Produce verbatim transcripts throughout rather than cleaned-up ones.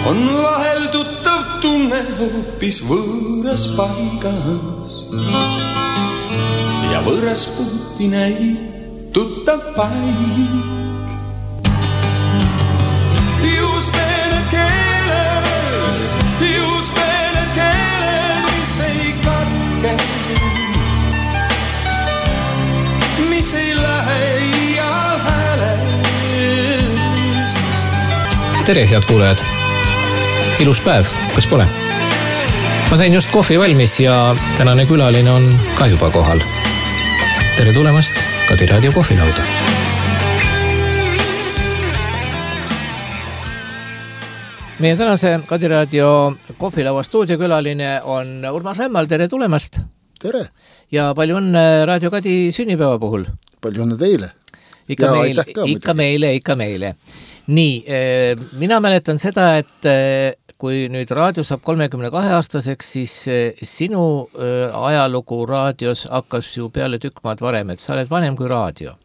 on vahel tuttav tunne hoopis võõras paigas ja võõras puhti näib tuttav paik. Just need keeled, just need keeled, mis ei katke, mis ei lähe ial häälest. Tere, head kuulajad! Ilus päev, kas pole? Ma sain just kohvi valmis ja tänane külaline on ka juba kohal. Tere tulemast Kadi Raadio kohvilauda. Meie tänase Kadi Raadio kohvilaua stuudiokülaline on Urmas Rämmal. Tere tulemast! Tere! Ja palju on Raadio Kadi sünnipäeva puhul? Palju on teile! Ikka, ja, meile, ka, ikka meile, ikka meile. Nii, mina mäletan seda, et kui nüüd raadio saab kolmekümne kahe aastaseks, siis sinu ajalugu raadios hakkas ju peale tükk maad varem, et sa oled vanem kui raadio.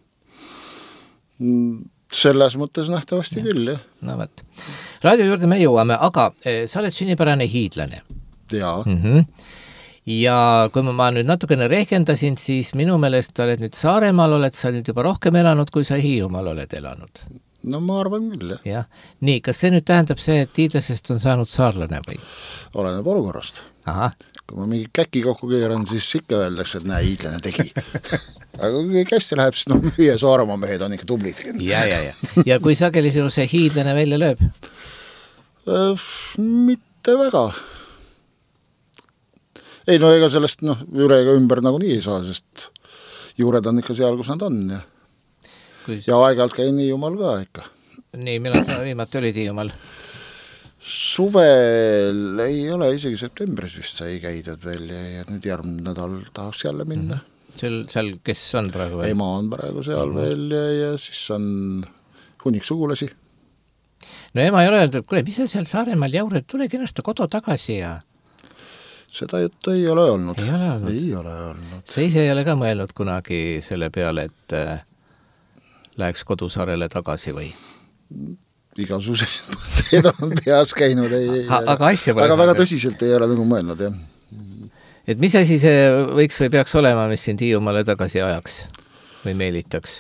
Selles mõttes nähtavasti küll, jah. No võt. Raadio juurde me jõuame, aga sa oled sünnipärane hiidlane. Jaa. Mm-hmm. Ja kui ma nüüd natukene rehkendasin, siis minu meelest sa oled nüüd Saaremaal, oled sa nüüd juba rohkem elanud, kui sa Hiiumaal oled elanud. No ma arvan küll, jah. Ja. Nii, kas see nüüd tähendab see, et hiidlasest on saanud saarlane või? Oleneb olukorrast. Aha. Kui ma mingi käki kokku keeran, siis ikka öeldakse, et näe, hiidlane tegi. Aga kui kästi läheb, siis no meie Saaremaa mehed on ikka tublid. Ja, ja, ja. Ja kui sageli sinu see hiidlane välja lööb? Mitte väga. Ei, no ega sellest no, üle ega ümber nagu nii ei saa, sest juured on ikka seal, kus nad on, ja Kui... Ja aeg-alt käin Hiiumaal ka ikka. Nii, millal sa viimati olid Hiiumaal? Suvel ei ole, isegi septembris vist sai käidud veel ja, ja nüüd järgmine nädal tahaks jälle minna. Mm-hmm. Seal, seal, kes on praegu? Ema on praegu seal mm-hmm. veel ja, ja siis on hunnik sugulasi. No ema ei ole öeldud, et kuule, mis sa seal Saaremaal jaured, tule kindlasti kodu tagasi ja... Seda juttu ei ole olnud. Ei ole olnud? Ei ole olnud. Sa ise ei ole ka mõelnud kunagi selle peale, et... läheks kodusaarele tagasi või? Igasugused mõtted on peas käinud. Ei, ei, ha, aga asja aga väga tõsiselt ei ole nagu mõelnud, jah. Et mis asi see võiks või peaks olema, mis sind Hiiumaale tagasi ajaks või meelitaks?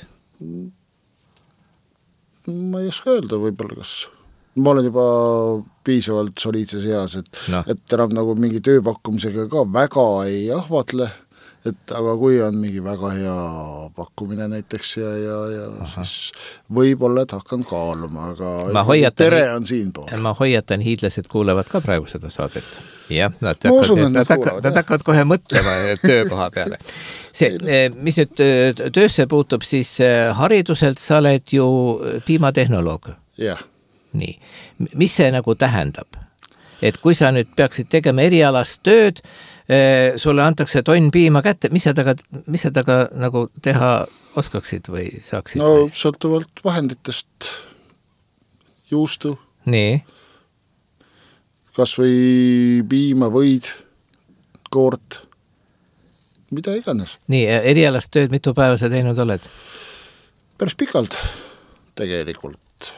Ma ei oska öelda võib-olla, kas... Ma olen juba piisavalt soliidses eas, et, no. et enam nagu mingi tööpakkumisega ka väga ei ahvatle. Et aga kui on mingi väga hea pakkumine näiteks ja, ja, ja siis võib-olla, et hakkan kaaluma, aga hoiatan, tere on siin pool. Ma hoiatan, hiidlased kuulevad ka praegu seda saadet. Jah, nad hakkavad, nad hakkavad, nad hakkavad kohe mõtlema töökoha peale. See, mis nüüd töösse puutub, siis hariduselt sa oled ju piimatehnoloog. Jah. Nii. Mis see nagu tähendab? Et kui sa nüüd peaksid tegema erialast tööd, sulle antakse tonn piima kätte, mis sa taga, mis sa taga nagu teha oskaksid või saaksid? No või? Sõltuvalt vahenditest juustu. Nii. Kas või piima, võid, koort, mida iganes. Nii, erialast tööd mitu päeva sa teinud oled? Päris pikalt tegelikult.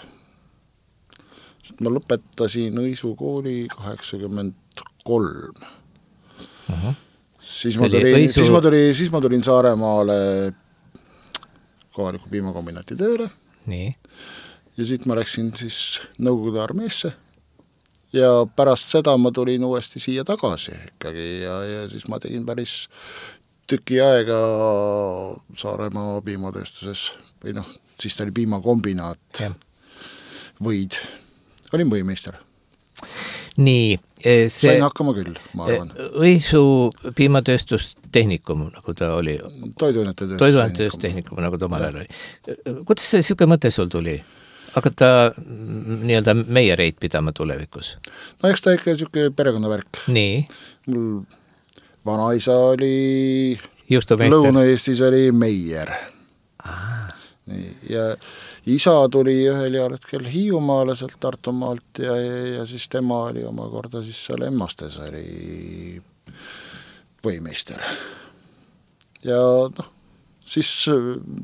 Ma lõpetasin Õisu kooli kaheksakümmend kolm. Uh-huh. Siis, ma tulin, Õisu... siis, ma tulin, siis ma tulin Saaremaale kohaliku piimakombinati tööle. Nii. Ja siit ma läksin siis Nõukogude armeesse. Ja pärast seda ma tulin uuesti siia tagasi ikkagi ja, ja siis ma tegin päris tüki aega Saaremaa piimatööstuses. Või noh, siis ta oli piimakombinaat. Ja. Võid. Olin võimeister. Nii, see... Sain hakkama küll, ma arvan. Õisu piimatööstustehnikum, nagu ta oli. Toiduainetööstustehnikum, nagu ta omal ajal oli. Kuidas see siuke mõte sul tuli? Hakata nii-öelda meie reit pidama tulevikus? No eks ta ikka siuke perekonnavärk. Nii. Mul vanaisa oli... Lõuna-Eestis oli Meier. Ah. Nii, ja... Isa tuli ühel heal hetkel Hiiumaale sealt Tartumaalt ja, ja, ja siis tema oli omakorda siis seal Emmastes oli võimeister. Ja noh, siis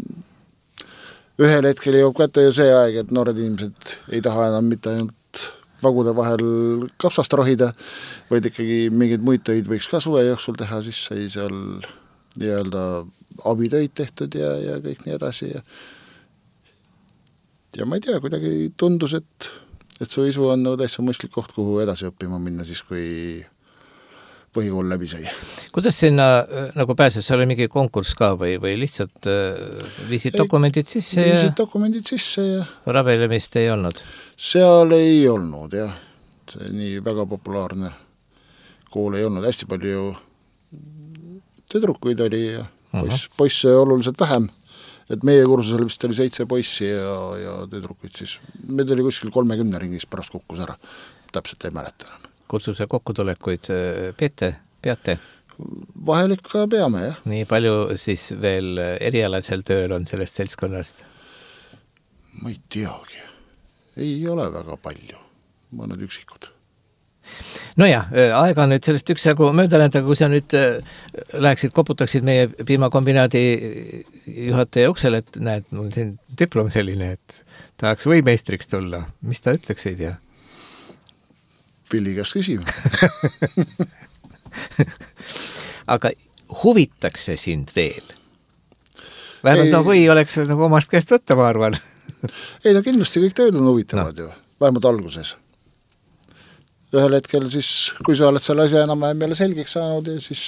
ühel hetkel jõuab kätte ju see aeg, et noored inimesed ei taha enam mitte ainult vagude vahel kapsast rohida, vaid ikkagi mingeid muid töid võiks ka suve jooksul teha, siis sai seal nii-öelda abitöid tehtud ja, ja kõik nii edasi ja ja ma ei tea, kuidagi tundus, et et su isu on nagu täitsa mõistlik koht, kuhu edasi õppima minna siis, kui põhikool läbi sai. Kuidas sinna nagu pääses, seal oli mingi konkurss ka või, või lihtsalt viisid ei, dokumendid sisse viisid ja dokumendid sisse ja rabelemist ei olnud? Seal ei olnud, jah. See nii väga populaarne kool ei olnud. Hästi palju tüdrukuid oli ja poiss, uh-huh. poisse oluliselt vähem. Et meie kursusel vist oli seitse poissi ja, ja tüdrukuid siis. Meid oli kuskil kolmekümne ringis pärast kukkus ära. Täpselt ei mäleta enam. Kursuse kokkutulekuid peete, peate? Vahel ikka peame, jah. Nii palju siis veel erialasel tööl on sellest seltskonnast? Ma ei teagi. Ei ole väga palju. Mõned üksikud. No jah, aega on nüüd sellest üks jagu mööda läinud, aga kui sa nüüd läheksid, koputaksid meie piimakombinaadi juhataja uksel, et näed, mul siin diplom selline, et tahaks võimeistriks tulla. Mis ta ütleksid ja? Villi käest küsima. Aga huvitaks see sind veel? Vähemalt no või oleks nagu omast käest võtta, ma arvan. Ei, no kindlasti kõik tööd on huvitavad no. ju, vähemalt alguses. Ühel hetkel siis, kui sa oled selle asja enam jälle selgeks saanud, ja siis,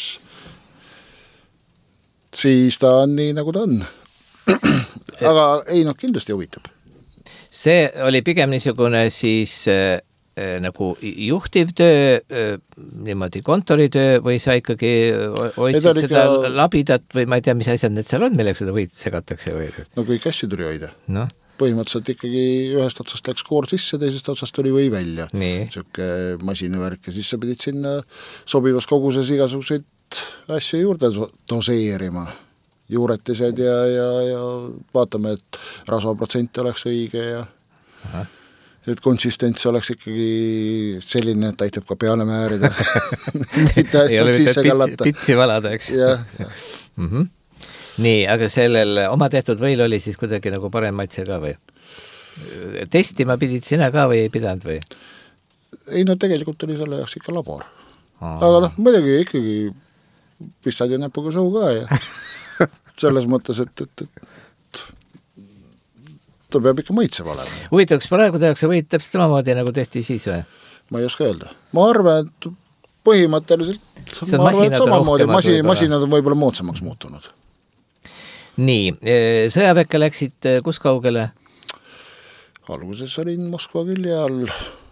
siis ta on nii, nagu ta on. Aga ei, no kindlasti huvitab. See oli pigem niisugune siis äh, nagu juhtiv töö, äh, niimoodi kontoritöö või sa ikkagi hoidsid seda ikka... labidat või ma ei tea, mis asjad need seal on, milleks seda võid segatakse või? No kõik asju tuli hoida. Noh. Põhimõtteliselt ikkagi ühest otsast läks koor sisse, teisest otsast tuli või välja. Siuke masinavärk ja siis sa pidid sinna sobivas koguses igasuguseid asju juurde doseerima. Juuretised ja, ja, ja vaatame, et rasvaprotsent oleks õige ja Aha. et konsistents oleks ikkagi selline, et aitab ka peale määrida. Mitte ei ole mitte pitsi valada, eks? Jah, jah. Mhm. Nii, aga sellel oma tehtud võil oli siis kuidagi nagu parem maitse ka või? Testima pidid sina ka või ei pidanud või? Ei, no tegelikult oli selle jaoks ikka labor. Aa. Aga noh, muidugi ikkagi pistad ja näpuga suhu ka ja selles mõttes, et, et, et ta peab ikka maitsev olema. Huvitav, kas praegu tehakse võid täpselt samamoodi nagu tehti siis või? Ma ei oska öelda. Ma arvan, et põhimõtteliselt ma arvan, et samamoodi masinad, masinad on võib-olla moodsamaks muutunud. Nii, sõjaväkke läksid kus kaugele? Alguses olin Moskva külje all.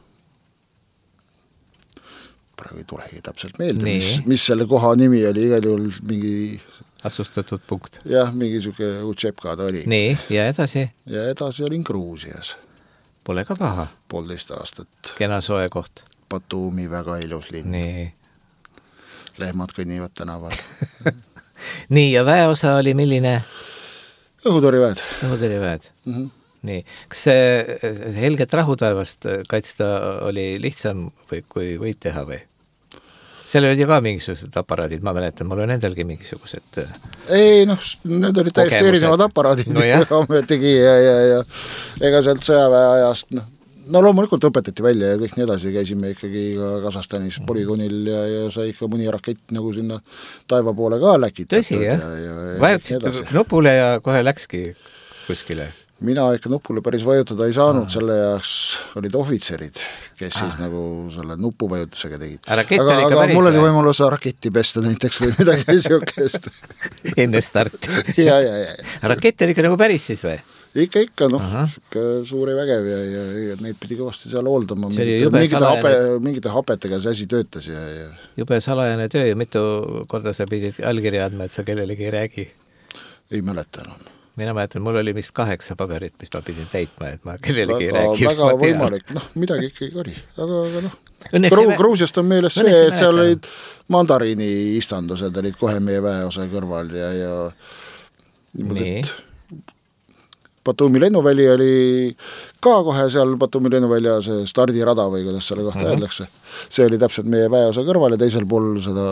Praegu ei tulegi täpselt meelde, mis, mis selle koha nimi oli, igal juhul mingi... Asustatud punkt. Jah, mingi suke Utšepka ta oli. Nii, ja edasi? Ja edasi olin Gruusias. Pole ka paha. Poolteist aastat. Kena soe koht. Batumi väga ilus linn. Nii. Lehmad kõnnivad tänaval. Nii, ja väeosa oli milline? Õhutõriväed. Õhutõriväed. Mm-hmm. Nii. Kas see, see helget rahutaevast kaitsta oli lihtsam või kui võid teha või? Seal olid ju ka mingisugused aparaadid, ma mäletan, mul on endalgi mingisugused ei, noh, need olid täiesti erinevad aparaadid no tegi ja, ja, ja ega sealt sõjaväe ajast, noh, no loomulikult õpetati välja ja kõik nii edasi, käisime ikkagi ka Kasahstanis polügoonil ja, ja sai ikka mõni rakett nagu sinna taeva poole ka läkitatud. Tõsi, jah? Vajutasid nupule ja kohe läkski kuskile? Mina ikka nupule päris vajutada ei saanud, ah. selle jaoks olid ohvitserid, kes ah. siis nagu selle nupuvajutusega tegid. Aga, aga mul oli võimalus raketti pesta näiteks või midagi siukest. Enne starti. ja, ja, ja. Rakett oli ikka nagu päris siis või? Ikka, ikka, noh, suuri vägev ja, ja, ja neid pidi kõvasti seal hooldama. Mingite, mingite, hape, mingite hapetega see asi töötas. Ja, ja. Jube salajane töö ja mitu korda sa pidid allkirja andma, et sa kellelegi ei räägi? Ei mäleta enam. Mina mäletan, mul oli vist kaheksa paberit, mis ma pidin täitma, et ma kellelegi ei räägi. Väga võimalik, noh, midagi ikkagi oli. Aga, aga noh, Gru- Gruusiast on meeles see, et seal olid mandariini istandused, olid kohe meie väeosa kõrval ja, ja nii. Batumi lennuväli oli ka kohe seal Batumi lennuvälja see stardirada või kuidas selle kohta mm-hmm. öeldakse. See oli täpselt meie väeosa kõrval ja teisel pool seda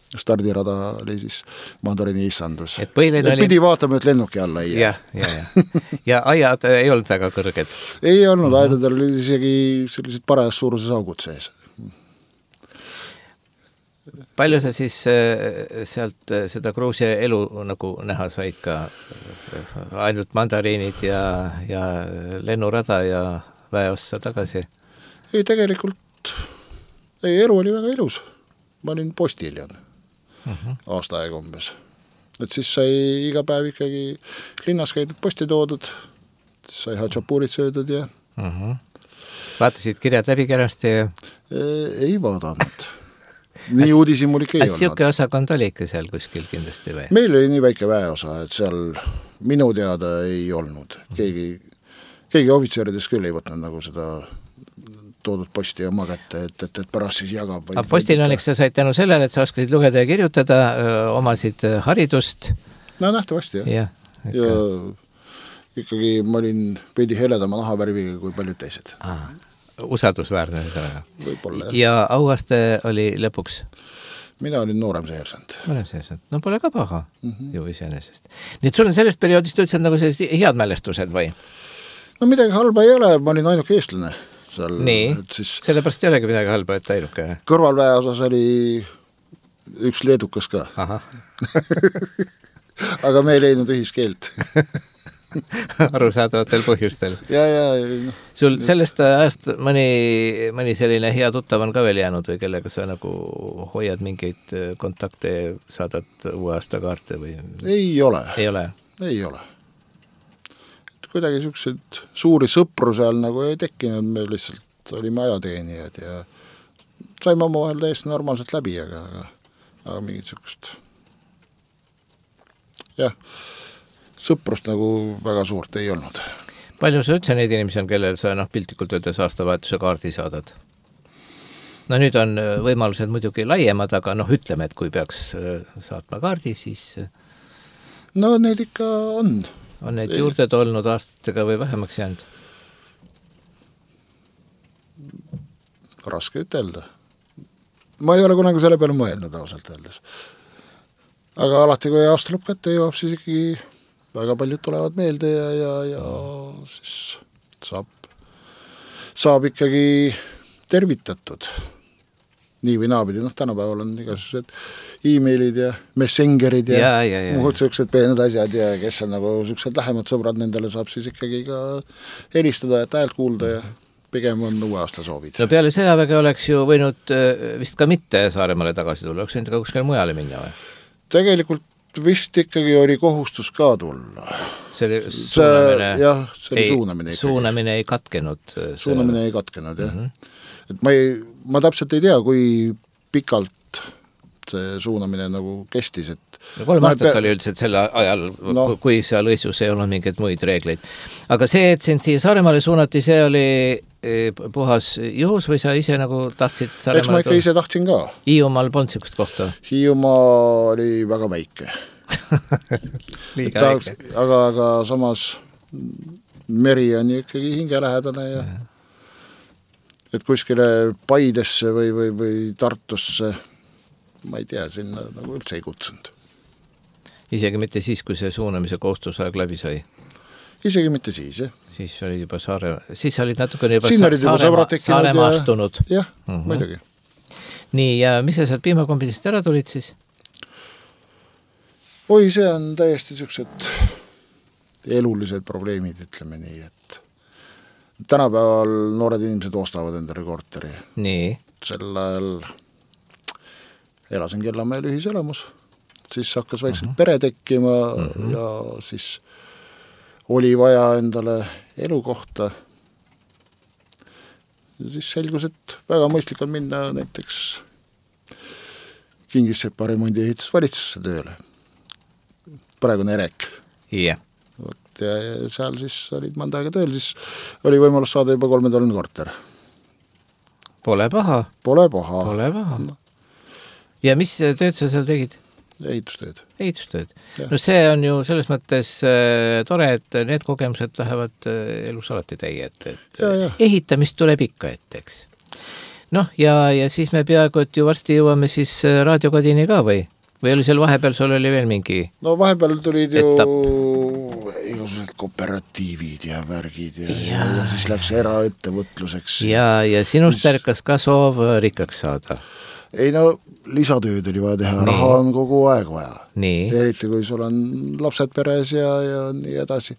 stardirada oli siis mandariini istandus. Et põhiline et oli... pidi vaatama, et lennuki alla ei jää. Ja, ja, ja. ja aiad ei olnud väga kõrged? Ei olnud, uh-huh. aedadel oli isegi sellised parajas suuruses augud sees. Palju sa siis sealt seda Gruusia elu nagu näha said ka? Ainult mandariinid ja, ja lennurada ja väeossa tagasi? Ei, tegelikult ei, elu oli väga ilus. Ma olin postiljon uh-huh. aasta aega umbes. Et siis sai iga päev ikkagi linnas käidud posti toodud, sai hatšapuurid söödud ja... Uh-huh. Vaatasid kirjad läbi kenasti ja... Ei vaadanud. Nii uudisi mul ikka ei olnud. Siuke osakond oli ikka seal kuskil kindlasti või? Meil oli nii väike väeosa, et seal minu teada ei olnud. Keegi, keegi ohvitseridest küll ei võtnud nagu seda toodud posti oma kätte, et, et, et pärast siis jagab. Aga postiljoniks sa said tänu sellele, et sa oskasid lugeda ja kirjutada, omasid haridust? No nähtavasti, jah. Ja, ja ikkagi ma olin veidi heledama nahavärviga kui paljud teised. Ah. Usaldusväärne. Võibolla, ja auaste oli lõpuks? Mina olin noorem seersant. Noorem seersant. No pole ka paha mm-hmm. ju iseenesest. Nii et sul on sellest perioodist üldse nagu sellised head mälestused või? No midagi halba ei ole, ma olin ainuke eestlane. Seal, nii, siis sellepärast ei olegi midagi halba, et ainuke. Kõrvalväe osas oli üks leedukas ka. Aha. Aga me ei leidnud ühiskeelt. Arusaadavatel põhjustel. Ja, ja, no. Sul sellest ajast mõni, mõni selline hea tuttav on ka veel jäänud või kellega sa nagu hoiad mingeid kontakte, saadad uue aasta kaarte või? Ei ole. Ei ole? Ei ole. Et kuidagi sellised suuri sõpru seal nagu ei tekkinud, me lihtsalt olime ajateenijad ja saime oma vahel täiesti normaalselt läbi, aga, aga, aga mingit sellist jah, sõprust nagu väga suurt ei olnud. Palju sa üldse neid inimesi on, kellel sa noh, piltlikult öeldes aastavahetuse kaardi saadad? No nüüd on võimalused muidugi laiemad, aga noh, ütleme, et kui peaks saatma kaardi, siis... No neid ikka on. On neid juurde tolnud aastatega või vähemaks jäänud? Raske ütelda. Ma ei ole kunagi selle peale mõelnud ausalt öeldes. Aga alati, kui aasta lõpp kätte jõuab, siis ikkagi väga paljud tulevad meelde ja, ja, ja siis saab, saab ikkagi tervitatud. Nii või naapidi, noh, tänapäeval on igasugused e-mailid ja messengerid ja, ja, ja, ja. muud sellised peened asjad ja kes on nagu sellised lähemad sõbrad, nendele saab siis ikkagi ka helistada, et häält kuulda ja pigem on uue aasta soovid. No peale sõjaväge oleks ju võinud vist ka mitte Saaremaale tagasi tulla, oleks võinud ka kuskil mujale minna või? Tegelikult vist ikkagi oli kohustus ka tulla. See oli suunamine, see, jah, see oli ei, suunamine. Suunamine ei katkenud. Suunamine ei katkenud, jah. Mm-hmm. Et ma, ei, ma täpselt ei tea, kui pikalt see suunamine nagu kestis, et no kolm aastat pea... oli üldiselt selle ajal, no. kui seal õisus ei olnud mingeid muid reegleid. Aga see, et sind siia Saaremaale suunati, see oli puhas juhus või sa ise nagu tahtsid Saaremaale? Eks ma ikka ise tahtsin ka. Hiiumaal polnud sikust kohta? Hiiumaa oli väga väike. Liiga ta, väike. Aga, aga samas meri on ikkagi hingelähedane ja, ja et kuskile Paidesse või, või, või Tartusse ma ei tea, sinna nagu üldse ei kutsunud. Isegi mitte siis, kui see suunamise kohustusaeg läbi sai? Isegi mitte siis, jah. Siis olid juba Saare... Siis olid natukene juba Siin olid juba Saarema... Saaremaastunud. Ja... Jah, mm-hmm. muidugi. Nii, ja mis sa sealt piimakombinist ära tulid siis? Oi, see on täiesti sellised elulised probleemid, ütleme nii, et tänapäeval noored inimesed ostavad endale korteri. Nii. Sel ajal elasin Kellamäel ühiselamus, siis hakkas väikselt uh-huh. pere tekkima uh-huh. ja siis oli vaja endale elukohta. Ja siis selgus, et väga mõistlik on minna näiteks Kingissepa remondi ehitusvalitsusse tööle. Praegune Erek. Yeah. Ja, ja seal siis olid mõnda aega tööl, siis oli võimalus saada juba kolmetoline korter. Pole paha. Pole paha. Pole paha. No. Ja mis tööd sa seal tegid? Ehitustööd. Ehitustööd. Ja. No see on ju selles mõttes äh, tore, et need kogemused lähevad äh, elus alati täie, et, et ja, ja. ehitamist tuleb ikka ette, eks. noh, ja, ja siis me peaaegu, et ju varsti jõuame siis raadiokodini ka või? Või oli seal vahepeal, sul oli veel mingi No vahepeal tulid ju etapp. igasugused kooperatiivid ja värgid ja, ja. ja siis läks eraettevõtluseks. Ja, ja sinust ärkas ka soov rikkaks saada? Ei no, lisatööd oli vaja teha, nii. Raha on kogu aeg vaja. Nii. Eriti kui sul on lapsed peres ja, ja nii edasi.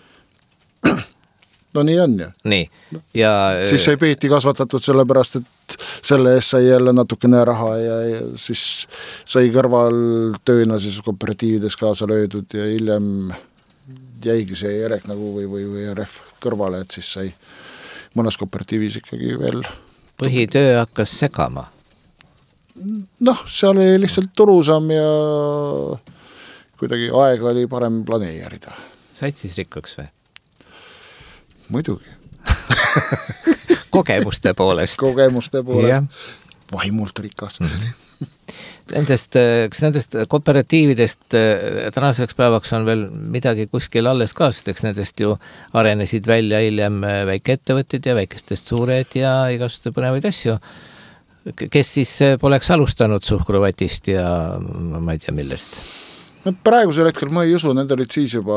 No nii on ju. Nii. Ja, siis sai peeti kasvatatud sellepärast, et selle eest sai jälle natukene raha ja, ja siis sai kõrval tööna siis kooperatiivides kaasa löödud ja hiljem jäigi see järek nagu või, või, või ref kõrvale, et siis sai mõnes kooperatiivis ikkagi veel. Põhitöö hakkas segama? Noh, seal oli lihtsalt turusam ja kuidagi aega oli parem planeerida. Said siis rikkaks või? Muidugi. Kogemuste poolest. Kogemuste poolest. Ja. Vaimult rikas. Mm-hmm. Nendest, kas nendest kooperatiividest tänaseks päevaks on veel midagi kuskil alles ka, sest eks nendest ju arenesid välja hiljem väikeettevõtted ja väikestest suured ja igasuguste põnevaid asju. Kes siis poleks alustanud suhkruvatist ja ma ei tea millest? No, praegusel hetkel ma ei usu, need olid siis juba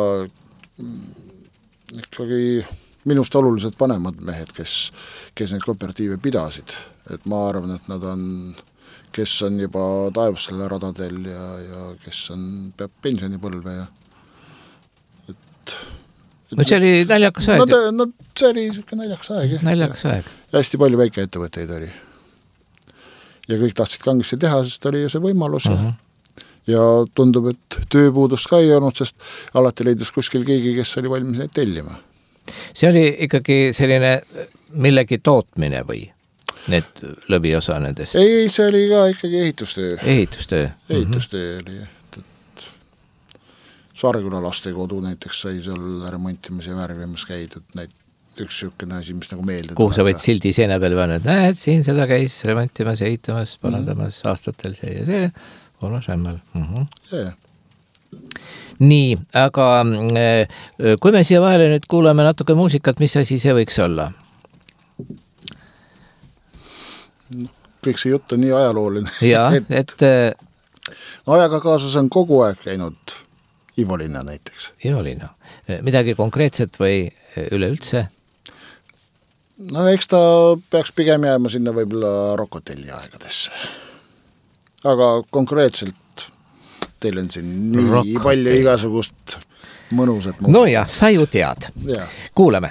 ikkagi minust oluliselt vanemad mehed, kes, kes neid kooperatiive pidasid. Et ma arvan, et nad on, kes on juba taevastele radadel ja, ja kes on, peab pensionipõlve ja et, et no see oli naljakas aeg. No, ta, no see oli siuke naljakas aeg. Naljakas aeg. Ja hästi palju väikeettevõtteid oli. Ja kõik tahtsid kangesti teha, sest oli ju see võimalus uh-huh. ja, ja tundub, et tööpuudust ka ei olnud, sest alati leidus kuskil keegi, kes oli valmis neid tellima. See oli ikkagi selline millegi tootmine või need lõviosa nendest? Ei, see oli ka ikkagi ehitustöö. Ehitustöö? Ehitustöö mm-hmm. oli, et, et Saarküla lastekodu näiteks sai seal remontimas ja värvimas käidud näit, üks sükene asi, mis nagu meelde kuhu sa võid sildi seina peal võna, et näed, siin seda käis remontimas, ehitamas, parandamas mm-hmm. aastatel see ja see, Urmas Rämmal. Mm-hmm. See. Nii, aga kui me siia vahele nüüd kuuleme natuke muusikat, mis asi see võiks olla? No, kõik see jutt on nii ajalooline. Ja, et, et no ajaga kaasas on kogu aeg käinud Ivo Linna näiteks. Ivo Linna. Midagi konkreetset või üleüldse? No eks ta peaks pigem jääma sinna võib-olla Rokotelli aegadesse. Aga konkreetselt teil on siin nii Rock palju teil. Igasugust mõnusat muuta. No ja, sa ju tead. Ja. Kuuleme.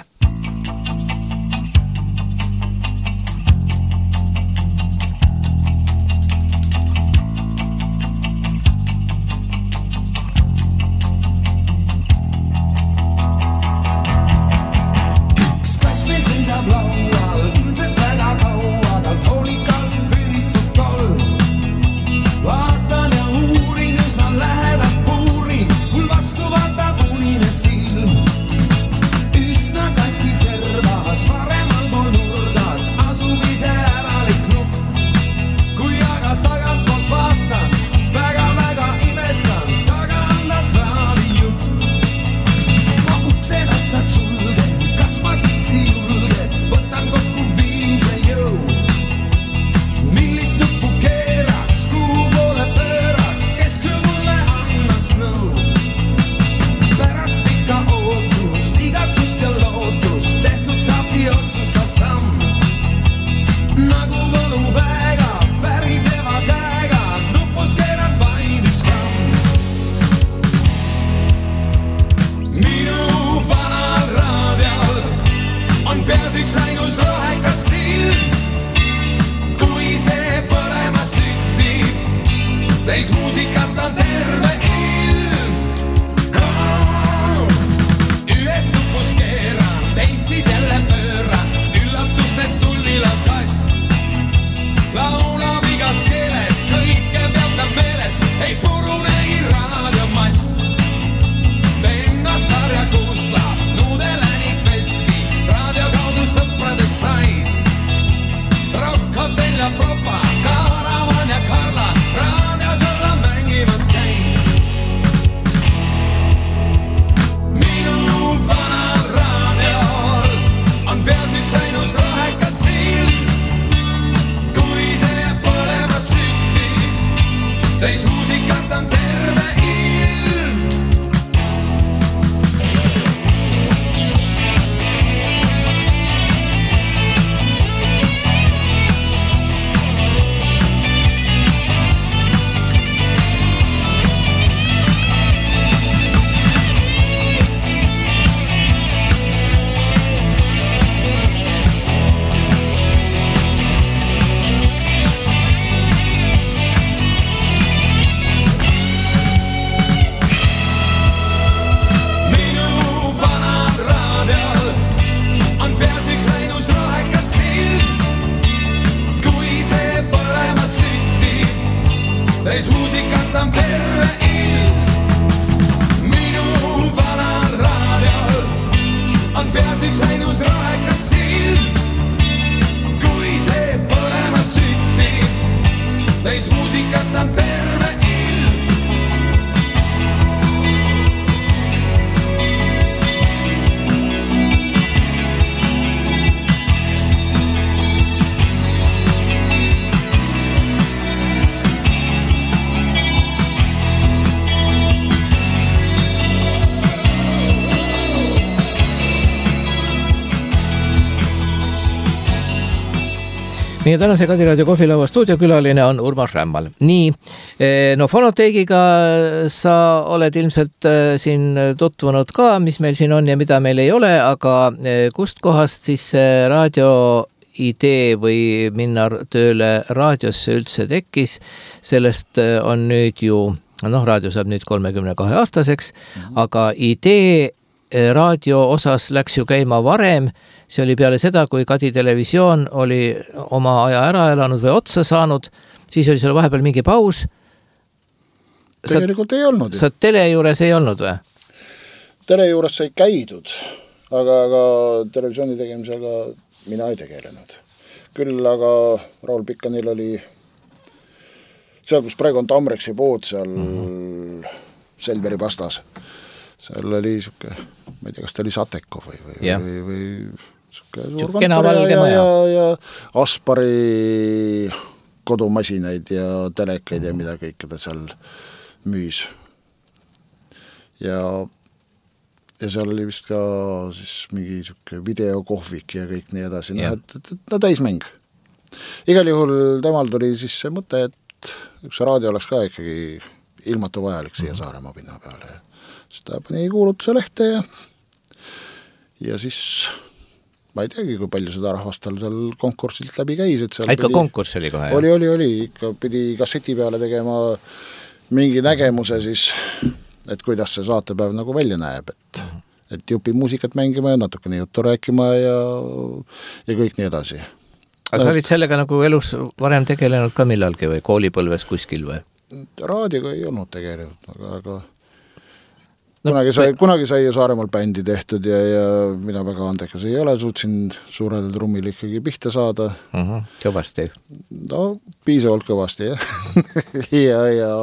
Üks kasvil seisab laual, ilmselt väga kaua, talt hoolikalt püütud kolm. Vaatan ja uurin, üsna lähedalt puurin, mul vastu vaatab unine silm. Üsna kasti servas, paremal pool nurgas, asub ise äralik nupp. Kui aga tagant poolt vaatan, väga-väga imestan, taga on nad raadi jutt. Ma ukse nad sulgen, kas ma siiski julge, võtan kokku viimse jõu. Millist nuppu keeraks, kuhu poole pööraks, kes küll mulle annaks nõu. Pärast pikka ootust, igatsust ja lootust, tehtud saabki otsustav samm. Nagu võlu väega, väriseva käega, nupust keerad vaid üks kamm. Minu vanal raadial on peas üks ainus rohekas silm. Kui see põlema süttib, teis muusikat on terve ilm. Oh, ühest nupust keeran, teist siis jälle pööran, üllatustest tulvilab kast. muusikat on terve ilm. Meie tänase Kadiraadio kohvilaua stuudiokülaline on Urmas Rämmal. Nii, no fonoteigiga sa oled ilmselt siin tutvunud ka, mis meil siin on ja mida meil ei ole, aga kust kohast siis raadio idee või minna tööle raadiosse üldse tekkis? Sellest on nüüd ju, noh, raadio saab nüüd kolmekümne kahe aastaseks, mm-hmm. aga idee raadio osas läks ju käima varem, see oli peale seda, kui Kadi televisioon oli oma aja ära elanud või otsa saanud, siis oli seal vahepeal mingi paus. Tegelikult sa, ei olnud. Sa tele juures ei olnud või? Tele juures sai käidud, aga, aga televisiooni tegemisega mina ei tegelenud. Küll aga Raul Pikkanil oli seal, kus praegu on Tamreksi pood, seal mm-hmm. Selveri vastas. Seal oli siuke, ma ei tea, kas ta oli Sateko või, või, yeah. või, või siuke suur kontor ja, ja, ja, ja Aspari kodumasinaid ja telekaid ja mida kõike ta seal müüs. Ja, ja seal oli vist ka siis mingi siuke videokohvik ja kõik nii edasi. Yeah. No, et, et, et, no täismäng. Igal juhul temal tuli siis see mõte, et üks raadio oleks ka ikkagi ilmatu vajalik siia Saaremaa pinna peale ja seda pani kuulutuse lehte ja ja siis ma ei teagi, kui palju seda rahvast tal seal konkursilt läbi käis. Et seal ikka pidi, konkurss oli kohe? Oli, oli, oli. Ikka pidi kasseti peale tegema mingi nägemuse siis, et kuidas see saatepäev nagu välja näeb, et, et jupi muusikat mängima ja natukene juttu rääkima ja, ja kõik nii edasi. Aga sa olid sellega nagu elus varem tegelenud ka millalgi või koolipõlves kuskil või? Raadioga ei olnud tegelenud, aga, aga No, kunagi, sai, kunagi sai ju Saaremaal bändi tehtud ja, ja mina väga andekas ei ole, suutsin suurele trummile ikkagi pihta saada. Uh-huh, kõvasti. No, piisavalt kõvasti, jah. ja, ja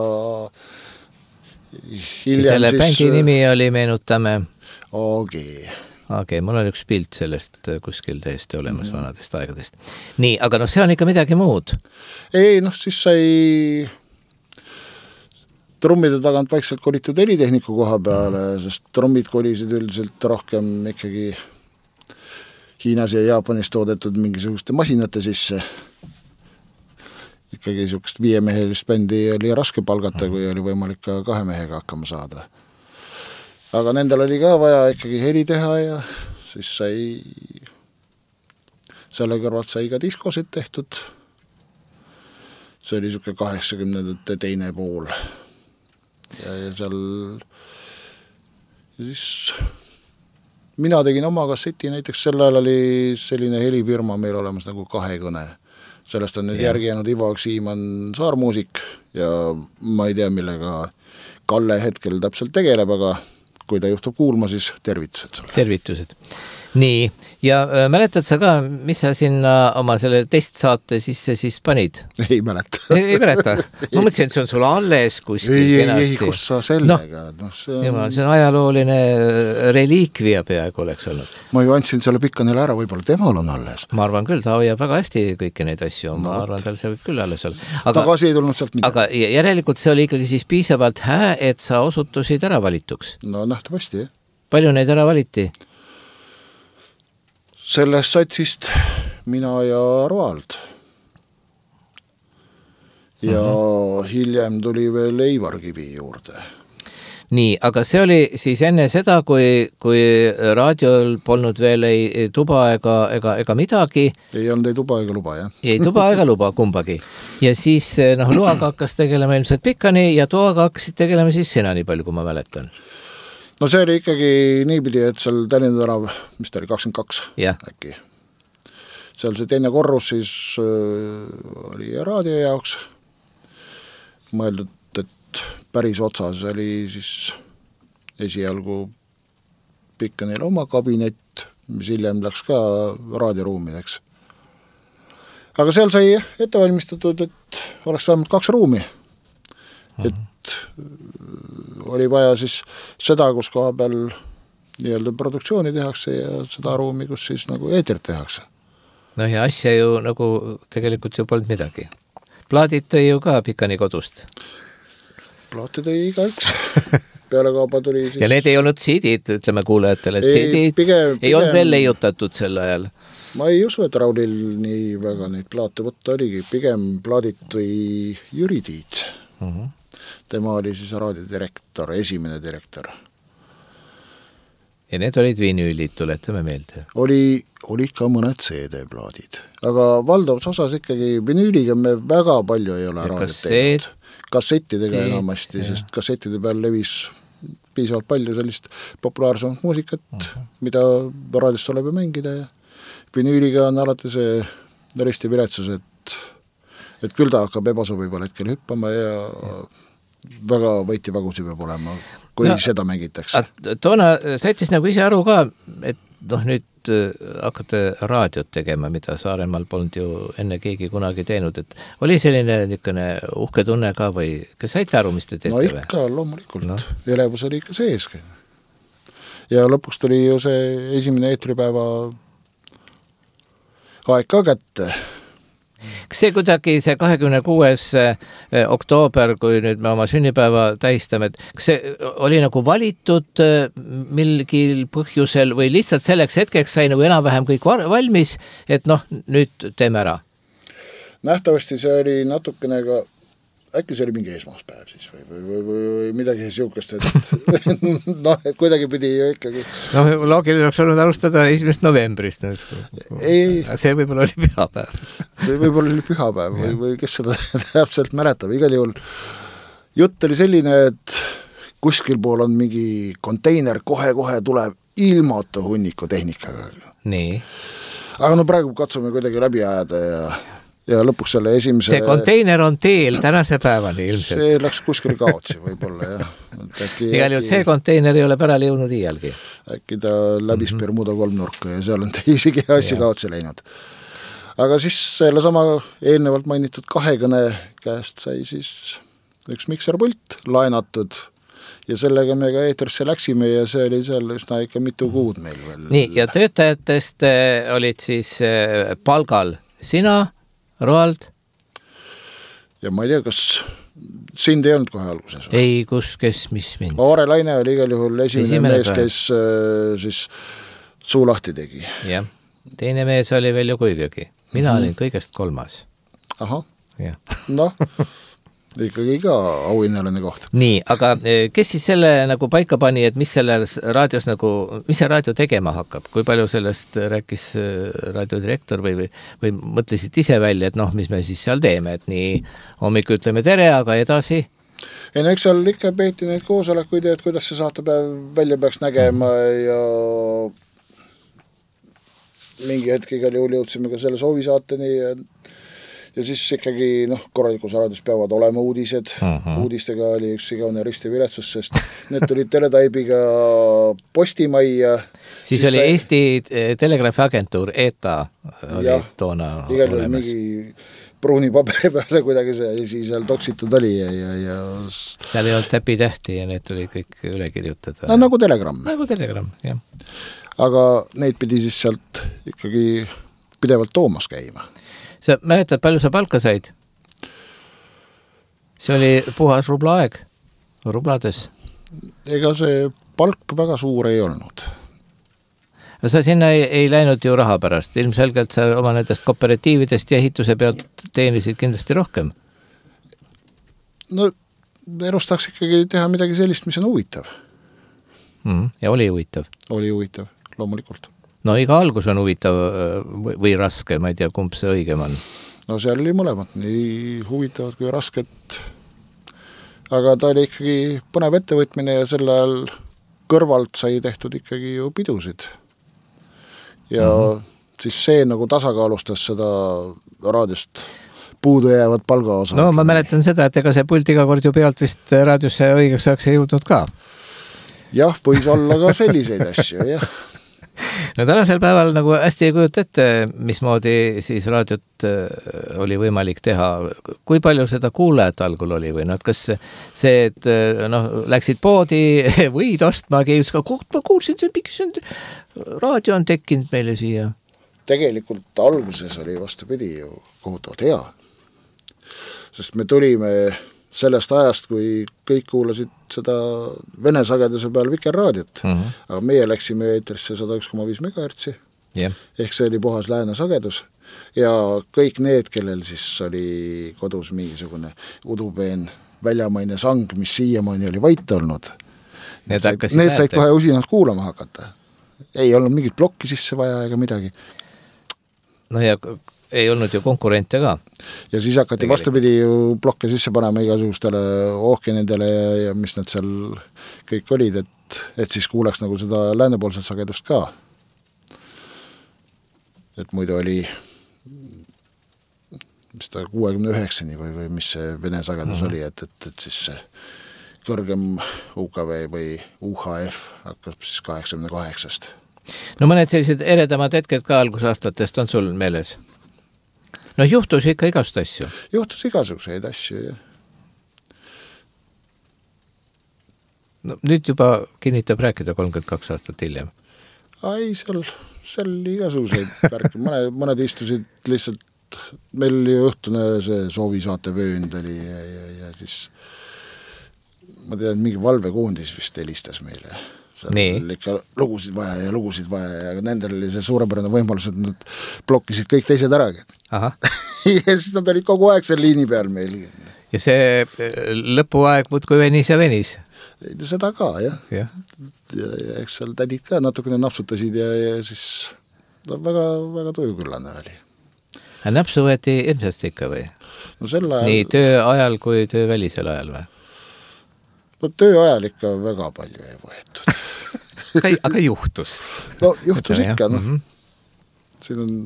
hiljem selle siis... bändi nimi oli, meenutame... A G. A G, mul on üks pilt sellest kuskil täiesti olemas mm. vanadest aegadest. Nii, aga noh, see on ikka midagi muud. Ei, noh, siis sai... trummide tagant vaikselt kolitud helitehniku koha peale, sest trummid kolisid üldiselt rohkem ikkagi Hiinas ja Jaapanis toodetud mingisuguste masinate sisse. Ikkagi niisugust viiemehelist bändi oli raske palgata, kui oli võimalik ka kahe mehega hakkama saada. Aga nendel oli ka vaja ikkagi heli teha ja siis sai selle kõrvalt sai ka diskosid tehtud. See oli niisugune kaheksakümnendate teine pool. Ja, ja seal ja siis mina tegin oma kasseti, näiteks sel ajal oli selline helifirma meil olemas nagu Kahekõne. Sellest on nüüd yeah. järgi jäänud Ivo Siiman Saarmuusik ja ma ei tea, millega Kalle hetkel täpselt tegeleb, aga kui ta juhtub kuulma, siis tervitused sulle. Tervitused. Nii, ja äh, mäletad sa ka, mis sa sinna oma selle testsaate sisse siis panid? Ei mäleta. ei, ei mäleta? Ma mõtlesin, et see on sul alles kuskil ei, kenasti. Ei, kus sa sellega? No, no, see, on... Jumal, see on ajalooline reliikvia peaaegu oleks olnud. Ma ju andsin selle Pikkanile ära, võib-olla temal on alles. Ma arvan küll, ta hoiab väga hästi kõiki neid asju. Ma no, arvan, tal see võib küll alles olla. Aga, tagasi ei tulnud sealt midagi. Aga järelikult see oli ikkagi siis piisavalt hää, et sa osutusid ära valituks. No nähtavasti, jah. Palju neid ära valiti? Sellest satsist mina ja Roald. Ja mm-hmm. hiljem tuli veel Eivar Kivi juurde. Nii, aga see oli siis enne seda, kui, kui raadiol polnud veel ei tuba ega, ega, ega midagi. Ei olnud ei tuba ega luba, jah. Ei tuba ega luba, kumbagi. Ja siis noh, loaga hakkas tegelema ilmselt Pikkani ja toaga hakkasid tegelema siis sina nii palju, kui ma mäletan. No see oli ikkagi niipidi, et seal Tallinna tänav, mis ta oli, kakskümmend kaks yeah. äkki. Seal see teine korrus siis äh, oli raadio jaoks mõeldud, et päris otsas oli siis esialgu Pikkanil oma kabinet, mis hiljem läks ka raadioruumideks. aga seal sai ette valmistatud, et oleks vähemalt kaks ruumi. Et oli vaja siis seda, kus koha peal nii-öelda produktsiooni tehakse ja seda ruumi, kus siis nagu eetrit tehakse. No ja asja ju nagu tegelikult ju polnud midagi. Plaadid tõi ju ka pikani kodust. Plaati tõi iga üks. Peale kauba tuli siis... Ja need ei olnud C-did, ütleme kuulajatele, et C-did pigem, ei olnud veel leiutatud sel ajal. Ma ei usu, et Raulil nii väga neid plaate võtta oligi. Pigem plaadid tõi Jüri Tiits. Uh-huh. Tema oli siis raadiodirektor, esimene direktor. Ja need olid vinüülid, tuletame meelde. Oli, olid ka mõned C D-plaadid. Aga valdavas osas ikkagi vinüüliga me väga palju ei ole raadiot teinud. Kassettidega enamasti, sest kassettide peal levis piisavalt palju sellist populaarsemat muusikat, uh-huh. mida raadiost tuleb mängida. Ja vinüüliga on alati see risti viletsus, et, et küll ta hakkab ebasobibal hetkel hüppama ja... väga võiti vagusi peab olema, kui no, seda mängitakse. Toona sättis nagu ise aru ka, et noh, nüüd hakkate raadiot tegema, mida Saaremaal polnud ju enne keegi kunagi teinud, et oli selline niisugune uhke tunne ka või kas saite aru, mis te teete? No ikka, loomulikult. No. Elevus oli ikka sees. Ja lõpuks tuli ju see esimene eetripäeva aeg ka kätte. Kas see kuidagi see kahekümne kuues oktoober, kui nüüd me oma sünnipäeva tähistame, et kas see oli nagu valitud mingil põhjusel või lihtsalt selleks hetkeks sai nagu enam-vähem kõik valmis, et noh, nüüd teeme ära? Nähtavasti see oli natukene ka, äkki see oli mingi esmaspäev siis või, või, või, või midagi siukest, et noh, et kuidagi pidi ju ikkagi... No loogiline oleks olnud alustada esimesest novembrist. Ei, see võib-olla oli pühapäev. See võib-olla oli pühapäev või, või kes seda täpselt mäletab. Igal juhul jutt oli selline, et kuskil pool on mingi konteiner, kohe-kohe tuleb ilmatu hunniku tehnikaga. Nii. Aga no praegu katsume kuidagi läbi ajada ja... ja lõpuks selle esimese... See konteiner on teel tänase päevani ilmselt. See läks kuskil kaotsi võib-olla, jah. Äkki, Igal juhul see konteiner ei ole pärale jõudnud iialgi. Äkki ta läbis mm-hmm. Bermuda kolmnurka ja seal on teisigi asja kaotsi läinud. Aga siis selle sama eelnevalt mainitud kahekõne käest sai siis üks mikserpult laenatud ja sellega me ka eetrisse läksime ja see oli seal üsna ikka mitu kuud meil veel. Nii, ja töötajatest olid siis palgal sina, Roald? Ja ma ei tea, kas sind ei olnud kohe alguses? Või? Ei, kus, kes, mis mind? Aare Laine oli igal juhul esimene, esimene mees, kes äh, siis suu lahti tegi. Jah, teine mees oli veel ju kuivjagi. Mina mm-hmm. olin kõigest kolmas. Ahah, ja. noh, ikkagi ka auhinnalane koht. Nii, aga kes siis selle nagu paika pani, et mis selle raadios nagu, mis see raadio tegema hakkab? Kui palju sellest rääkis raadiodirektor või, või, või mõtlesid ise välja, et noh, mis me siis seal teeme, et nii hommik ütleme tere, aga edasi? Ei, no eks seal ikka peeti neid koosolekuid, et kuidas see saatepäev välja peaks nägema ja mingi hetk igal juhul jõudsime ka selle soovisaateni ja ja siis ikkagi noh, korralikus raadios peavad olema uudised. Uh-huh. Uudistega oli üks igavne risti viletsus, sest need tulid teletaibiga postimajja. Siis, siis oli sai... Eesti Telegraafi agentuur E T A oli ja, toona igal juhul mingi pruuni paberi peale kuidagi see siis seal toksitud oli ja, ja, ja... seal ei olnud täpitähti ja need tuli kõik üle kirjutada. No nagu telegramm. Nagu telegramm, jah. Aga neid pidi siis sealt ikkagi pidevalt toomas käima. Sa mäletad, palju sa palka said? See oli puhas rubla aeg, rublades. Ega see palk väga suur ei olnud. Sa sinna ei, ei läinud ju raha pärast. Ilmselgelt sa oma nendest kooperatiividest ja ehituse pealt teenisid kindlasti rohkem. No, elus tahaks ikkagi teha midagi sellist, mis on huvitav. Mm, ja oli huvitav? Oli huvitav, loomulikult. No iga algus on huvitav või, või raske, ma ei tea, kumb see õigem on. No seal oli mõlemad, nii huvitavad kui rasket. Aga ta oli ikkagi põnev ettevõtmine ja sel ajal kõrvalt sai tehtud ikkagi ju pidusid. Ja mm-hmm. siis see nagu tasakaalustas seda raadiost puudu jäävad palga osa. No ma mäletan seda, et ega see pult iga kord ju pealt vist raadiosse õigeks saaks ei jõudnud ka. Jah, võis olla ka selliseid asju, jah. no tänasel päeval nagu hästi ei kujuta ette, mismoodi siis raadiot oli võimalik teha. Kui palju seda kuulajat algul oli või? No, et kas see, et noh, läksid poodi, võid ostmagi, ma kuulsin, et raadio on tekkinud meile siia. Tegelikult alguses oli vastupidi ju kohutavalt hea. Sest me tulime sellest ajast, kui kõik kuulasid seda vene sageduse peal Vikerraadiot, mm -hmm. aga meie läksime eetrisse sada üks koma viis megahertsi, yeah. ehk see oli puhas lääne sagedus ja kõik need, kellel siis oli kodus mingisugune udupeen väljamaine sang, mis siiamaani oli vait olnud, need said, need said kohe usinalt kuulama hakata. Ei olnud mingit plokki sisse vaja ega midagi. No ja ei olnud ju konkurente ka. Ja siis hakati vastupidi ju blokke sisse panema igasugustele ookeanidele ja, ja mis need seal kõik olid, et, et siis kuulaks nagu seda läänepoolset sagedust ka. Et muidu oli mis ta kuuekümne üheksani või, või mis see vene sagedus mm-hmm. oli, et, et, et siis see kõrgem U K V või U H F hakkab siis kaheksakümne kaheksast. No mõned sellised eredamad hetked ka algusaastatest on sul meeles? No juhtus ikka igast asju. Juhtus igasuguseid asju, jah. No, nüüd juba kinnitab rääkida kolmkümmend kaks aastat hiljem. Ai, seal, seal igasuguseid värki. Mõned, mõned istusid lihtsalt, meil oli õhtune see soovisaate vöönd oli ja, ja, ja siis ma tean, mingi valvekoondis vist helistas meile. Seal oli ikka lugusid vaja ja lugusid vaja ja nendel oli see suurepärane võimalus, et nad blokkisid kõik teised ära. Aha. Ja siis nad olid kogu aeg seal liini peal meil. Ja see lõpuaeg muudkui venis ja venis? Seda ka, jah. Ja, ja, ja eks seal tädid ka natukene napsutasid ja, ja siis no, väga, väga tujuküllane oli. Ja napsu võeti ilmselt ikka või? No sel ajal... Nii töö ajal kui töö välisel ajal või? No töö ajal ikka väga palju ei võetud. Aga, aga juhtus. No juhtus Ütleme, ikka, noh. Mm-hmm. Siin on...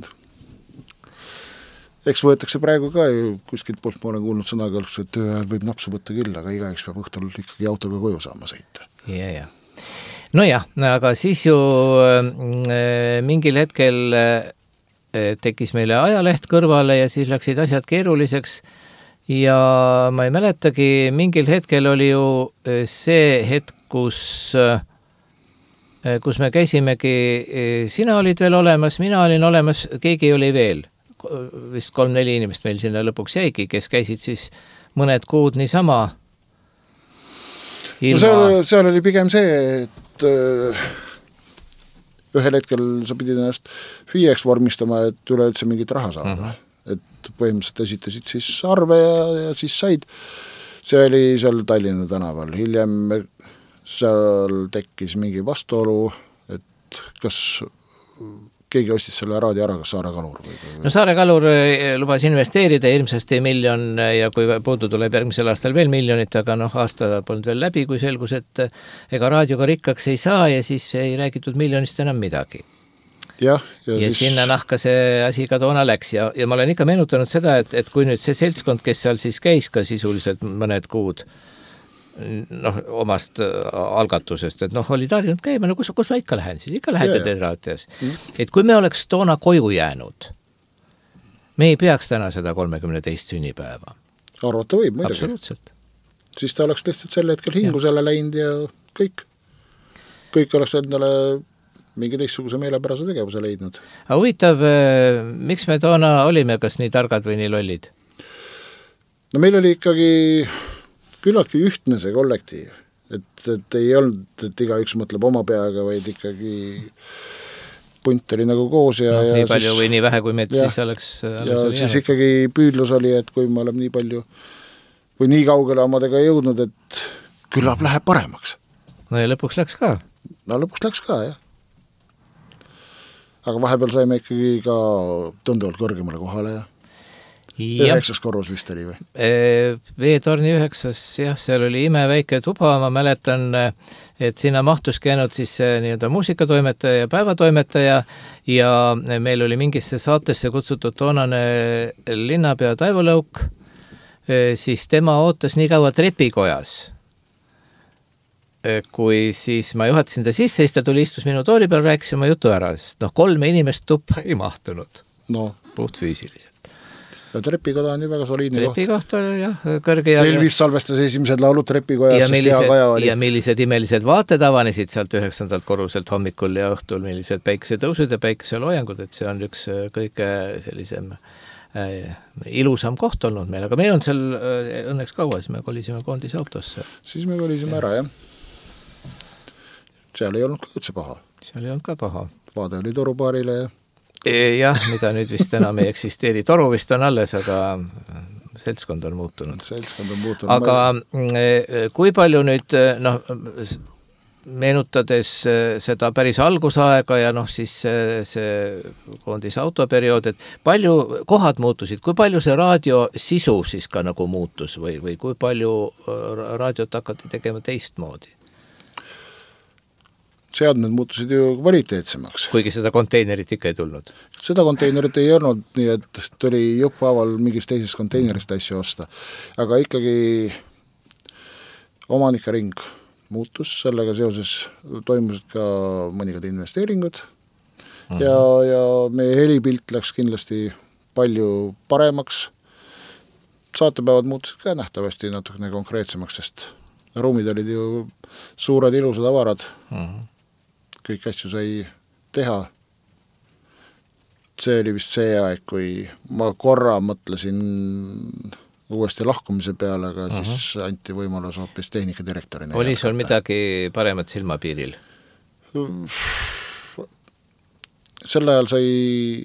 Eks võetakse praegu ka ju kuskilt poolt ma olen kuulnud sõnaga, et töö ajal võib napsu võtta küll, aga igaüks peab õhtul ikkagi autoga koju saama sõita. Ja, ja. No jah, aga siis ju äh, mingil hetkel äh, tekkis meile ajaleht kõrvale ja siis läksid asjad keeruliseks ja ma ei mäletagi, mingil hetkel oli ju see hetk, kus... Äh, kus me käisimegi, sina olid veel olemas, mina olin olemas, keegi oli veel, vist kolm-neli inimest meil sinna lõpuks jäigi, kes käisid siis mõned kuud niisama ilma... No seal, seal oli pigem see, et äh, ühel hetkel sa pidid ennast F I E-ks vormistama, et üleüldse mingit raha saada. Mm-hmm. Et põhimõtteliselt esitasid siis arve ja, ja siis said. See oli seal Tallinna tänaval. Hiljem seal tekkis mingi vastuolu, et kas keegi ostis selle raadio ära, kas Saare Kalur? Või, või... No Saare Kalur lubas investeerida ilmsesti miljon ja kui puudu tuleb järgmisel aastal veel miljonit, aga noh, aasta polnud veel läbi, kui selgus, et ega raadioga rikkaks ei saa ja siis ei räägitud miljonist enam midagi. Ja, ja ja, ja siis... sinna nahka see asi ka toona läks ja, ja ma olen ikka meenutanud seda, et, et kui nüüd see seltskond, kes seal siis käis ka sisuliselt mõned kuud, noh, omast algatusest, et noh, oli tarjunud käima, no kus, kus ma ikka lähen, siis ikka lähed teed raatias. Et kui me oleks toona koju jäänud, me ei peaks täna seda kolmekümne teist sünnipäeva. Arvata võib, muidugi. Absoluutselt. Siis ta oleks lihtsalt sel hetkel hingu ja. Selle läinud ja kõik. Kõik oleks endale mingi teistsuguse meelepärase tegevuse leidnud. Aga huvitav, miks me toona olime, kas nii targad või nii lollid? No meil oli ikkagi... küllaltki ühtne see kollektiiv, et, et ei olnud, et iga üks mõtleb oma peaga, vaid ikkagi punt oli nagu koos ja... No, ja nii siis, palju või nii vähe kui meid ja, siis oleks... Ja siis jäänud. Ikkagi püüdlus oli, et kui me oleme nii palju või nii kaugele omadega jõudnud, et küllap läheb paremaks. No ja lõpuks läks ka. No lõpuks läks ka, jah. Aga vahepeal saime ikkagi ka tunduvalt kõrgemale kohale ja... Üheksas korrus vist oli või? Veetorni üheksas, jah, seal oli ime väike tuba, ma mäletan, et sinna mahtus käinud siis nii-öelda muusikatoimetaja ja päevatoimetaja ja meil oli mingisse saatesse kutsutud toonane linnapea Taivo Lõuk, siis tema ootas nii kaua trepikojas. kui siis ma juhatasin ta sisse, siis ta tuli, istus minu tooli peal, rääkis oma jutu ära, sest noh, kolme inimest tuppa ei mahtunud. No. Puht füüsiliselt. Ja trepikoda on ju väga soliidne koht. Trepikoht oli jah, kõrge ja... Elvis salvestas esimesed laulud trepikojas, ja sest millised, hea kaja oli. Ja millised imelised vaated avanesid sealt üheksandalt korruselt hommikul ja õhtul, millised päikesetõusud ja päikeseloojangud, et see on üks kõige sellisem äh, ilusam koht olnud meil, aga meil on seal äh, õnneks kaua, siis me kolisime koondise autosse. Siis me kolisime ära, jah. Seal ei olnud ka üldse paha. Seal ei olnud ka paha. Vaade oli torupaarile ja... E, jah, mida nüüd vist enam ei eksisteeri. Toru vist on alles, aga seltskond on muutunud. Seltskond on muutunud. Aga ma... kui palju nüüd, noh, meenutades seda päris algusaega ja noh, siis see koondise autoperiood, et palju kohad muutusid, kui palju see raadio sisu siis ka nagu muutus või, või kui palju raadiot hakati tegema teistmoodi? Seadmed muutusid ju kvaliteetsemaks. Kuigi seda konteinerit ikka ei tulnud? Seda konteinerit ei olnud, nii et tuli juppaaval mingist teisest konteinerist asju osta. Aga ikkagi omanike ring muutus, sellega seoses toimusid ka mõningad investeeringud mm-hmm. ja, ja meie helipilt läks kindlasti palju paremaks. Saatepäevad muutusid ka nähtavasti natukene konkreetsemaks, sest ruumid olid ju suured, ilusad, avarad. Mm-hmm. Kõik asju sai teha. See oli vist see aeg, kui ma korra mõtlesin uuesti lahkumise peale, aga uh-huh. siis anti võimalus hoopis tehnikadirektorina. Oli sul midagi paremat silmapiiril? Sel ajal sai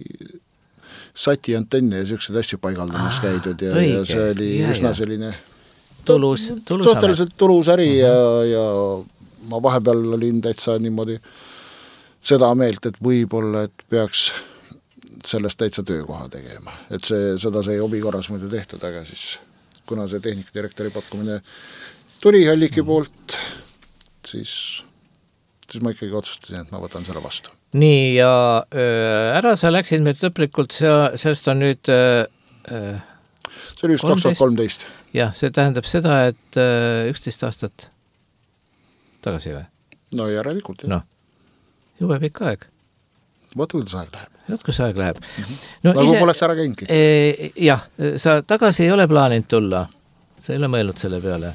sati antenne ja sellised asju paigaldamas ah, käidud ja, ja see oli ja, üsna ja. Selline tulus, tulus suhteliselt tulus äri uh-huh. ja, ja ma vahepeal olin täitsa niimoodi seda meelt, et võib-olla, et peaks sellest täitsa töökoha tegema. Et see, seda sai obi korras muidu tehtud, aga siis kuna see tehnikadirektori pakkumine tuli Alliki poolt, siis, siis ma ikkagi otsustasin, et ma võtan selle vastu. Nii, ja äh, ära sa läksid meil lõplikult, sellest on nüüd äh, see oli just kaks tuhat kolmteist. Jah, see tähendab seda, et äh, üksteist aastat tagasi või? No järelikult, jah. No, jube pikk aeg. Vaat kuidas aeg läheb. Vaat kus aeg läheb. Mm-hmm. No, nagu ise, poleks ära käingi. E, jah, sa tagasi ei ole plaaninud tulla. Sa ei ole mõelnud selle peale?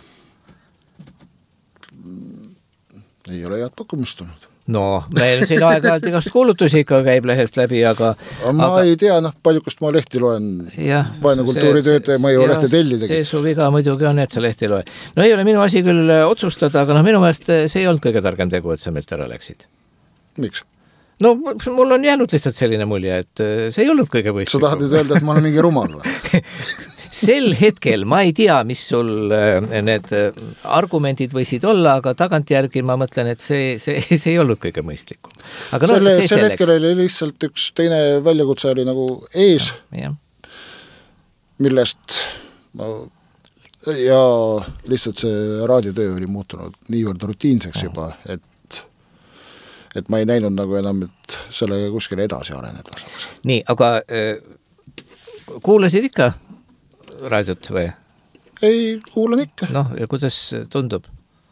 Ei ole head pakkumistunud. No, meil siin aeg-ajalt igast kuulutusi ikka käib lehest läbi, aga... Ma aga, ei tea, noh, paljukast ma lehti loen. Jah. Vaene kultuuritöötaja, ma ei ole lehte tellidagi. See su viga muidugi on, et sa lehti loe. No ei ole minu asi küll otsustada, aga noh, minu meelest see ei olnud kõige targem tegu, et sa meilt ära läksid. Miks? No, mul on jäänud lihtsalt selline mulje, et see ei olnud kõige võistlikum. Sa tahad nüüd öelda, et ma olen mingi rumal või? Sel hetkel ma ei tea, mis sul need argumendid võisid olla, aga tagantjärgi ma mõtlen, et see, see, see ei olnud kõige mõistlikum. Aga no, selle, see sel hetkel oli lihtsalt üks teine väljakutse oli nagu ees, ja, ja. millest ma, ja lihtsalt see raadiotöö oli muutunud niivõrd rutiinseks juba, et et ma ei näinud nagu enam, et sellega kuskile edasi areneda saaks. Nii, aga äh, kuulasid ikka raadiot või? Ei, kuulan ikka. Noh, ja kuidas tundub?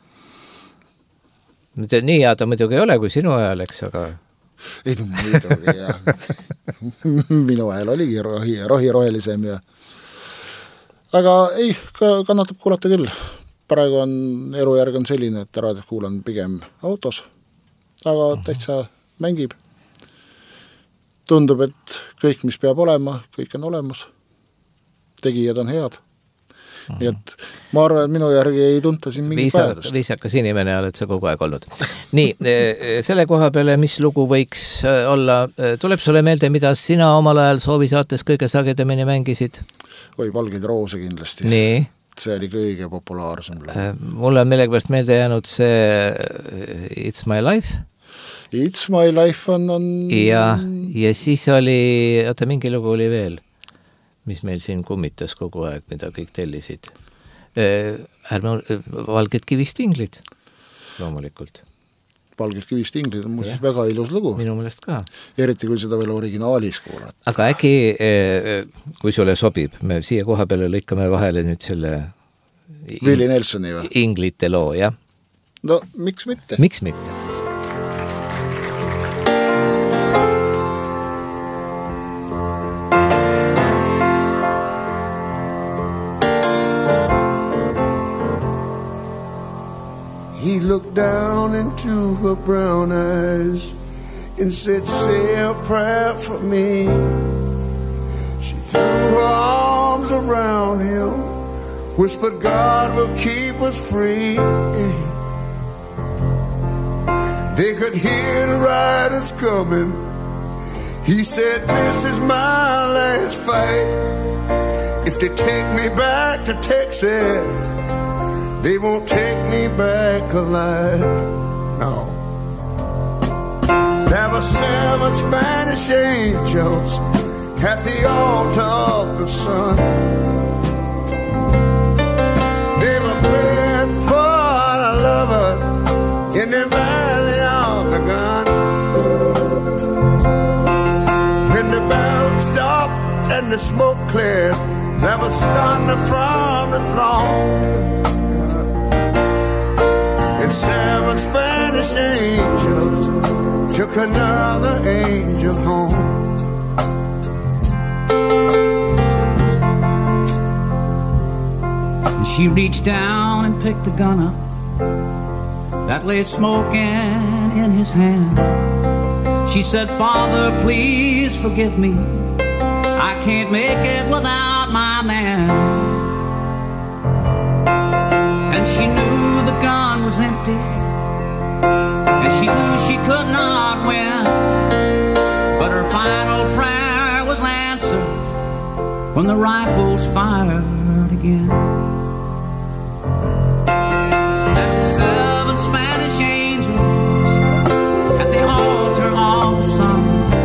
Mitte nii hea ta muidugi ei ole, kui sinu ajal, eks, aga... Ei, no muidugi, jah. Minu ajal oligi rohi, rohi rohelisem ja... Aga ei, kannatab kuulata küll. Praegu on, elujärg on selline, et raadiot kuulan pigem autos, aga täitsa mängib. Tundub, et kõik, mis peab olema, kõik on olemas. Tegijad on head. Uh-huh. Nii et ma arvan, et minu järgi ei tunta siin mingit Viisa, vajadust. Viisakas inimene oled sa kogu aeg olnud. Nii, selle koha peale, mis lugu võiks olla, tuleb sulle meelde, mida sina omal ajal soovisaates kõige sagedamini mängisid? Oi, Valgeid roose kindlasti. Nii. See oli kõige populaarsem. Mulle on millegipärast meelde jäänud see It's My Life. It's My Life on... on... Ja, ja siis oli, oota, mingi lugu oli veel, mis meil siin kummitas kogu aeg, mida kõik tellisid. Ärme, Valged kivist inglid, loomulikult. Valged kivist inglid on muuseas väga ilus lugu. Minu meelest ka. Eriti, kui seda veel originaalis kuulata. Aga äkki, kui sulle sobib, me siia koha peale lõikame vahele nüüd selle... Willie Nelsoni või? Inglite loo, jah. No miks mitte? Miks mitte? He looked down into her brown eyes and said, say a prayer for me. She threw her arms around him, whispered, God will keep us free. They could hear the riders coming. He said, this is my last fight. If they take me back to Texas, they won't take me back alive. No. There were seven Spanish angels at the altar of the sun. They were praying for the lovers in the valley of the gun. When the bell stopped and the smoke cleared, there was thunder from the throne. And seven Spanish angels took another angel home. And she reached down and picked the gun up that lay smoking in his hand. She said, Father, please forgive me. I can't make it without my man. And she knew the gun was empty, and she knew she could not win. But her final prayer was answered when the rifles fired again. And seven Spanish angels at the altar of the sun,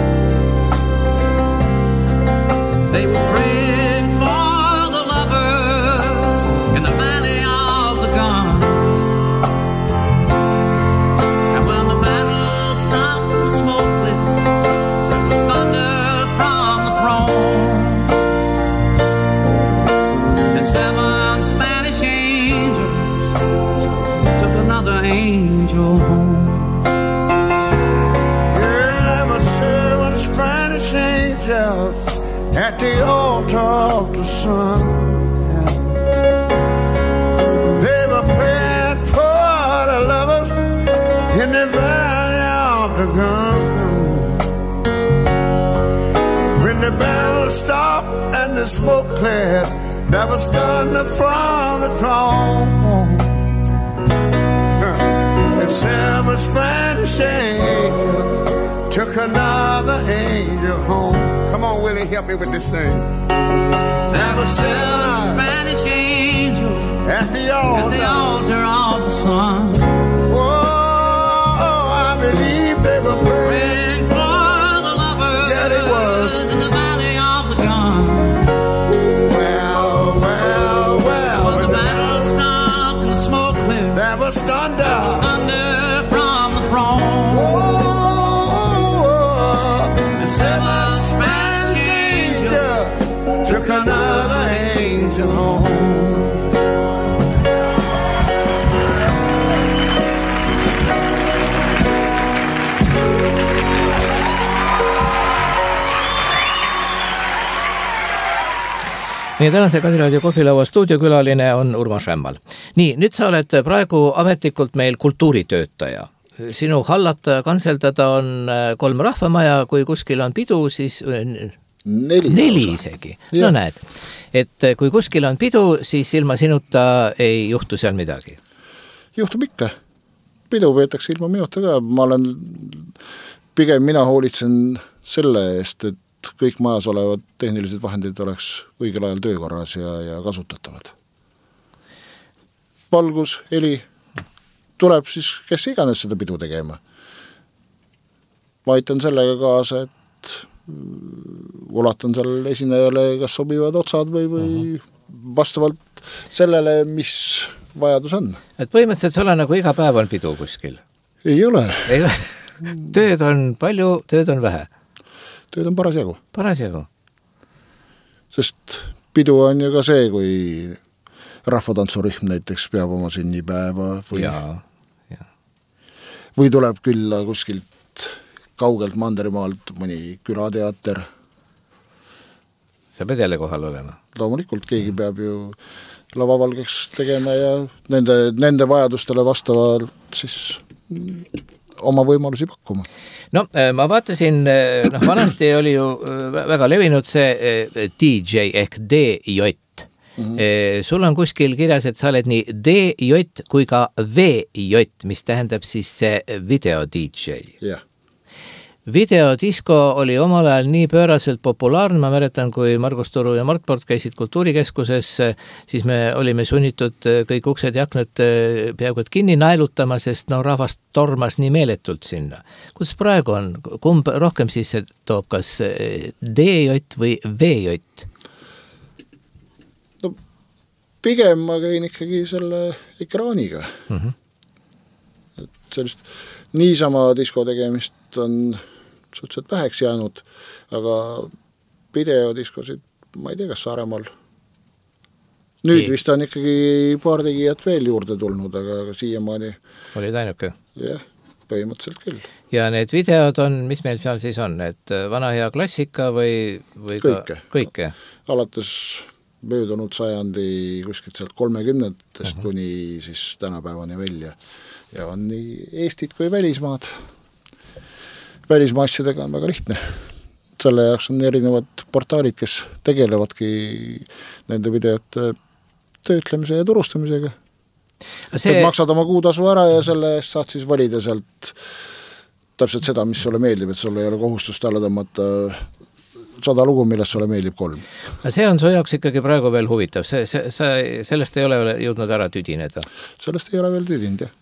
they were praying for the lovers in the valley of the gun. And when the battle stopped, the smoke lit, there was thunder from the throne. And seven Spanish angels took another angel home. Yeah, there were seven Spanish angels at the altar of the sun. They were praying for the lovers in the valley of the gun. When the battle stopped and the smoke cleared, there was thunder from the throne. And seven Spanish angels took another angel home. Come on, Willie, help me with this thing. There were seven Spanish angels At the altar, at the altar of the sun, oh, I believe they were praying. praying for the lovers Yeah, they was. in the valley of the gun. Well, well, well. When the battle stopped and the smoke cleared, There was thunder. thunder from the throne. Oh, And seven Spanish angels took another angel home. Meie tänase Kadiraadio kohvilaua stuudiokülaline on Urmas Rämmal. Nii, nüüd sa oled praegu ametlikult meil kultuuritöötaja. Sinu hallata ja kanseldada on kolm rahvamaja, kui kuskil on pidu, siis Neli, neli lausa. isegi. Jah. No näed, et kui kuskil on pidu, siis ilma sinuta ei juhtu seal midagi. Juhtub ikka. Pidu peetakse ilma minuta ka. Ma olen, pigem mina hoolitsen selle eest, et kõik majas olevad tehnilised vahendid oleks õigel ajal töökorras ja, ja kasutatavad. Valgus, heli, tuleb siis kes iganes seda pidu tegema. Ma aitan sellega kaasa, et ulatan seal esinejale kas sobivad otsad või, või vastavalt sellele, mis vajadus on. Et põhimõtteliselt see ole nagu iga päev on pidu kuskil. Ei ole. Ei, tööd on palju, tööd on vähe. Tööd on parasjagu. Parasjagu. Sest pidu on ju ka see, kui rahvatantsurühm näiteks peab oma sünnipäeva või ja, või tuleb külla kuskilt kaugelt Manderimaalt mõni külateater. Sa pead jälle kohal olema? Loomulikult keegi peab ju lavavalgeks tegema ja nende, nende vajadustele vastavalt siis oma võimalusi pakkuma. No ma vaatasin, noh vanasti oli ju väga levinud see D J ehk D J. Mm-hmm. Sul on kuskil kirjas, et sa oled nii D J kui ka V J, mis tähendab siis see video D J. Jah. Videodisko oli omal ajal nii pööraselt populaarne, ma mäletan, kui Margus Turu ja Mart Port käisid kultuurikeskuses, siis me olime sunnitud kõik uksed ja aknad peaaegu et kinni naelutama, sest no rahvast tormas nii meeletult sinna. Kuidas praegu on? Kumb rohkem siis see toob, kas D J või V J? No pigem ma käin ikkagi selle ekraaniga. Mm-hmm. Et sellist niisama disko tegemist on suhteliselt väheks jäänud, aga videodiskosid, ma ei tea, kas Saaremaal. Nüüd ei. Vist on ikkagi paar tegijat veel juurde tulnud, aga, aga siiamaani olid ainuke? Jah, põhimõtteliselt küll. Ja need videod on, mis meil seal siis on, et vana hea klassika või, või kõike. Ka kõike? Alates möödunud sajandi kuskilt sealt kolmekümnendast uh-huh. kuni siis tänapäevani välja. Ja on nii Eestit kui välismaad. Välismaa asjadega on väga lihtne. Selle jaoks on erinevad portaalid, kes tegelevadki nende videote töötlemise ja turustamisega. See... Et maksad oma kuutasu ära ja selle eest saad siis valida sealt täpselt seda, mis sulle meeldib, et sulle ei ole kohustust alla tõmmata sada lugu, millest sulle meeldib kolm. See on su jaoks ikkagi praegu veel huvitav. See, see, see, sellest ei ole jõudnud ära tüdineda? Sellest ei ole veel tüdinud, jah.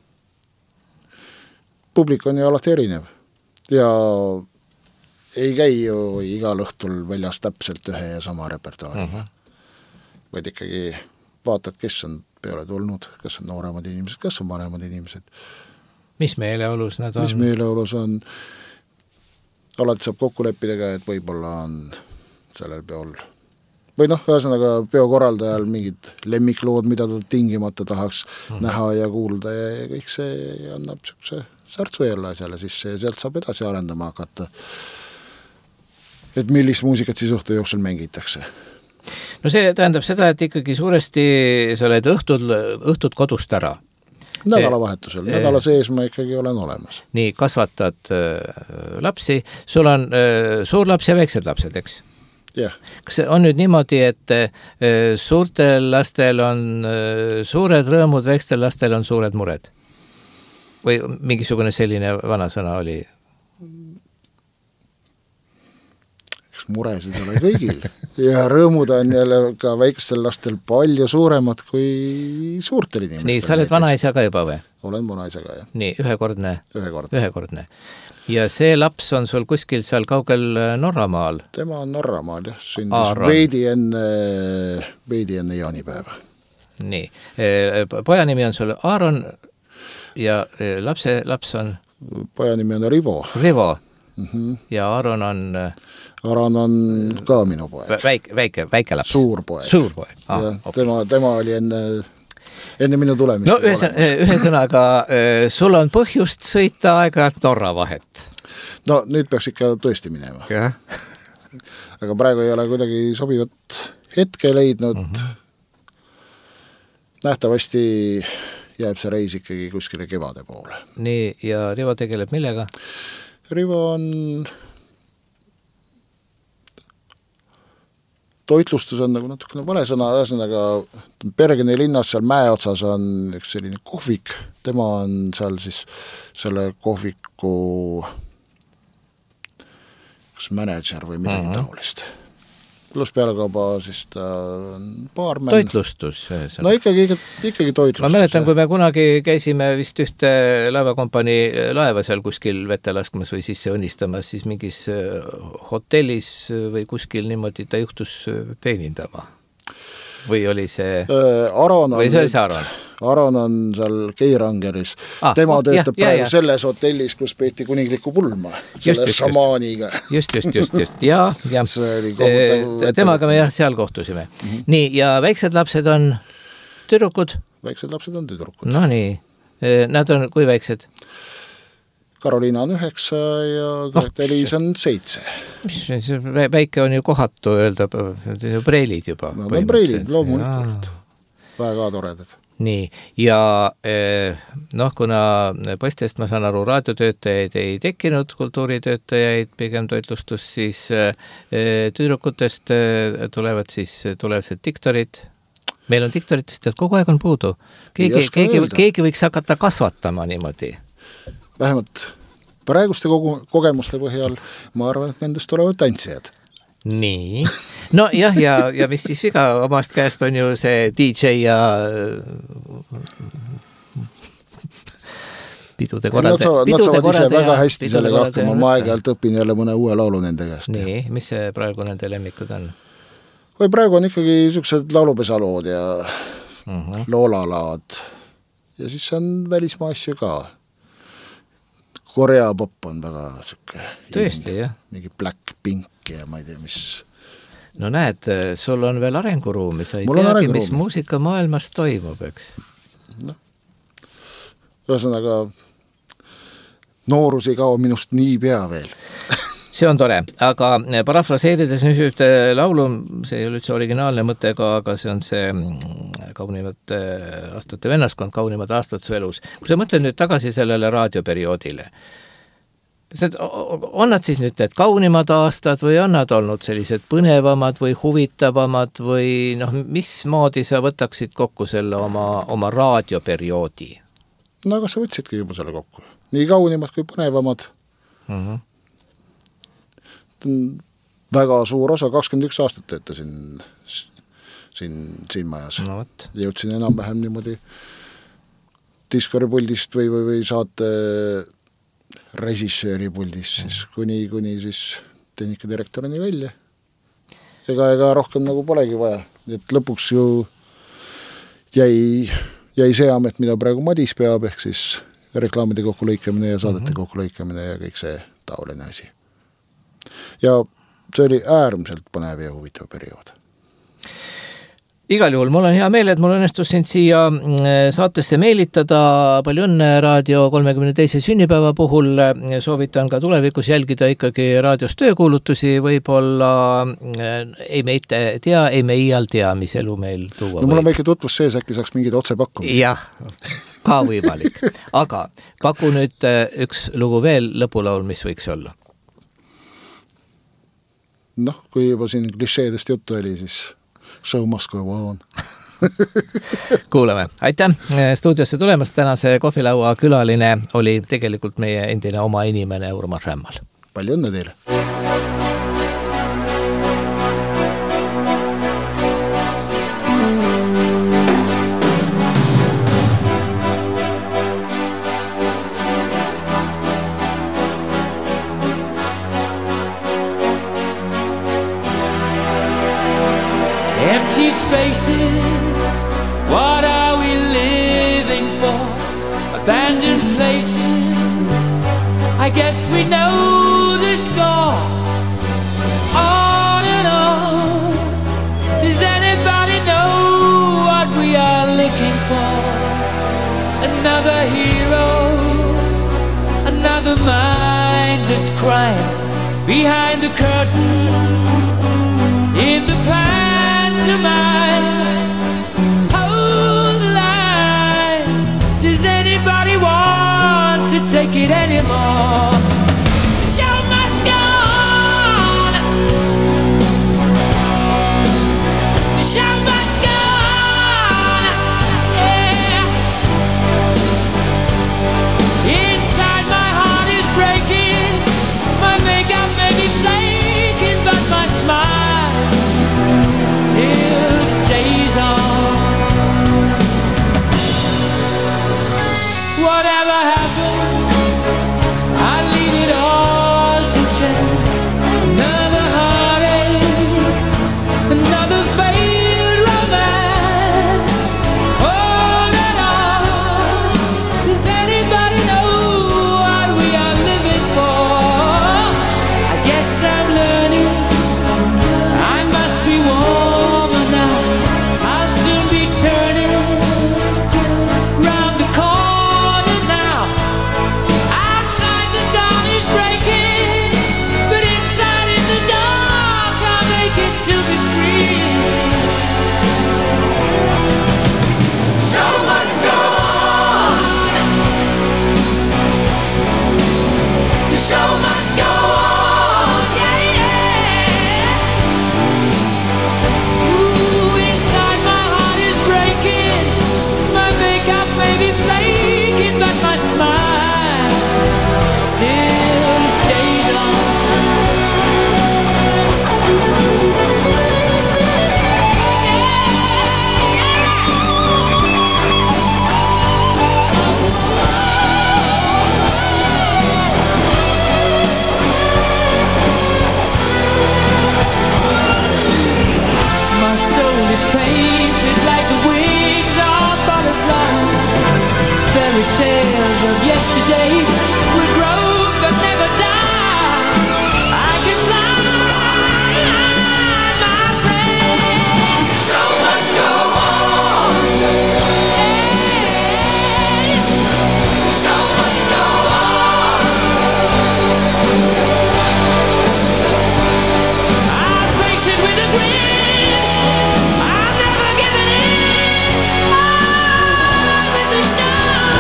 Publik on ju alati erinev ja ei käi ju igal õhtul väljas täpselt ühe ja sama repertuaariga. Uh-huh. Vaid ikkagi vaatad, kes on peale tulnud, kes on nooremad inimesed, kes on vanemad inimesed. Mis meeleolus nad on? Mis meeleolus on? Alati saab kokku leppida, et võib-olla on sellel peol. Või noh, ühesõnaga peokorraldajal mingid lemmiklood, mida ta tingimata tahaks uh-huh. näha ja kuulda ja kõik see annab siukse särtsu jälle asjale sisse ja sealt saab edasi arendama hakata. Et millist muusikat siis õhtu jooksul mängitakse? No see tähendab seda, et ikkagi suuresti sa oled õhtud, õhtud kodust ära. Nädalavahetusel, e nädala sees ma ikkagi olen olemas. Nii, kasvatad äh, lapsi, sul on äh, suur laps ja väiksed lapsed, eks? Yeah. Kas on nüüd niimoodi, et äh, suurtel lastel on äh, suured rõõmud, väikstel lastel on suured mured? Või mingisugune selline vana sõna oli? Eks muresid ole kõigil. Ja rõõmud on jälle ka väikestel lastel palju suuremad kui suurtel inimestel. Nii, sa oled vanaisa ka juba või? Olen vanaisa ka, jah. Nii, ühekordne. Ühekordne. Ühekordne. Ja see laps on sul kuskil seal kaugel Norramaal? Tema on Norramaal, jah. Sündis veidi enne, veidi enne jaanipäeva. Nii, poja nimi on sul Aaron ja lapse laps on? Poja nimi on Rivo. Rivo. Mm-hmm. Ja Aaron on? Aaron on ka minu poeg. Väike, väike, väike laps. Suur poeg. Suur poeg. Ah, okay. tema, tema oli enne, enne minu tulemist. No ühesõnaga, sul on põhjust sõita aeg-ajalt Norra vahet. No nüüd peaks ikka tõesti minema. Ja. Aga praegu ei ole kuidagi sobivat hetke leidnud. Mm-hmm. Nähtavasti jääb see reis ikkagi kuskile kevade poole. Nii, ja Rivo tegeleb millega? Rivo on toitlustus on nagu natukene vale sõna, ühesõnaga Bergeni linnas seal mäe otsas on üks selline kohvik, tema on seal siis selle kohviku kas manager või midagi uh-huh. taolist. Pluss pealekauba siis ta on baarmen. Toitlustus. No ikkagi, ikkagi toitlustus. Ma mäletan, kui me kunagi käisime vist ühte laevakompanii laeva seal kuskil vette laskmas või sisse õnnistamas, siis mingis hotellis või kuskil niimoodi ta juhtus teenindama. Või oli see... Aron on, või see oli see Aron? Aron on seal Keirangeris. Ah, tema oh, töötab jah, praegu jah, selles hotellis, kus peeti kuninglikku pulma. Selle just, šamaaniga. Just, just, just, just. Ja, ja. Temaga me jah, seal kohtusime. Mm-hmm. Nii, ja väiksed lapsed on tüdrukud? Väiksed lapsed on tüdrukud. No nii. Nad on kui väiksed? Karoliina on üheksa ja Grete-Liis on seitse. Mis väike on ju kohatu öelda, preilid juba. No, no preilid, loomulikult. Väga toredad. Nii, ja noh, kuna postest ma saan aru, raadiotöötajaid ei tekkinud, kultuuritöötajaid, pigem toitlustus, siis tüdrukutest tulevad siis tulevased diktorid. Meil on diktoritest, et kogu aeg on puudu. Keegi, keegi, keegi võiks hakata kasvatama niimoodi. Vähemalt praeguste kogu, kogemuste põhjal ma arvan, et nendest tulevad tantsijad. Nii. No jah, ja, ja mis siis viga omast käest on ju see D J ja pidude korraldaja. Nad saavad, nad saavad ise väga hästi sellega hakkama. Ma aeg-ajalt õpin jälle mõne uue laulu nende käest. Nii, mis see praegu nende lemmikud on? Või praegu on ikkagi niisugused laulupesalood ja uh-huh. loolalaad. Ja siis on välismaa asju ka. Korea pop on väga siuke. Tõesti, jah. Mingi Black Pink ja ma ei tea, mis... No näed, sul on veel arenguruumi, sa ei teagi, mis muusika maailmas toimub, eks? No. Ühesõnaga, noorus ei kao minust nii pea veel. See on tore, aga parafraseerides nüüd laulu, see ei ole üldse originaalne mõttega, aga see on see kaunimad aastate vennaskond, kaunimad aastad su elus. Kui sa mõtled nüüd tagasi sellele raadioperioodile, on nad siis nüüd need kaunimad aastad või on nad olnud sellised põnevamad või huvitavamad või noh, mis moodi sa võtaksid kokku selle oma, oma raadioperioodi? No aga sa võtsidki juba selle kokku. Nii kaunimad kui põnevamad. Mhm. Väga suur osa, kakskümmend üks aastat töötasin siin, siin majas. No, jõudsin enam-vähem niimoodi diskorpuldist või, või, või saate režissööri puldist siis kuni, kuni siis tehnikadirektorini välja. Ega, ega rohkem nagu polegi vaja. Et lõpuks ju jäi, jäi see amet, mida praegu Madis peab, ehk siis reklaamide kokkulõikamine ja saadete mm-hmm. kokkulõikamine ja kõik see taoline asi. Ja see oli äärmiselt põnev ja huvitav periood. Igal juhul, mul on hea meel, et mul õnnestus sind siia saatesse meelitada. Palju õnne raadio kolmekümne teise sünnipäeva puhul. Soovitan ka tulevikus jälgida ikkagi raadios töökuulutusi. Võib-olla ei me ei tea, ei me iial tea, mis elu meil tuua. No mul on väike tutvus sees, äkki saaks mingid otse pakkumisi. Jah, ka võimalik. Aga paku nüüd üks lugu veel lõpulaul, mis võiks olla. Noh, kui juba siin klišeedest juttu oli, siis show must go on. Kuulame. Aitäh stuudiosse tulemast. Tänase kohvilaua külaline oli tegelikult meie endine oma inimene Urmas Rämmal. Palju õnne teile. Empty spaces, what are we living for? Abandoned places, I guess we know the score. On and on, does anybody know what we are looking for? Another hero, another mindless crime behind the curtain, in the past. Hold the line. Does anybody want to take it anymore? The show must go on. The show must go on. Yeah. Inside my heart is breaking. My makeup may be flaking, but my smile still stays on. Whatever happens, I tales of yesterday with growth that never die. I can fly, my friend. Show must go on. Hey, show must go on. I face it with a grin. I'm never giving in. On with the show.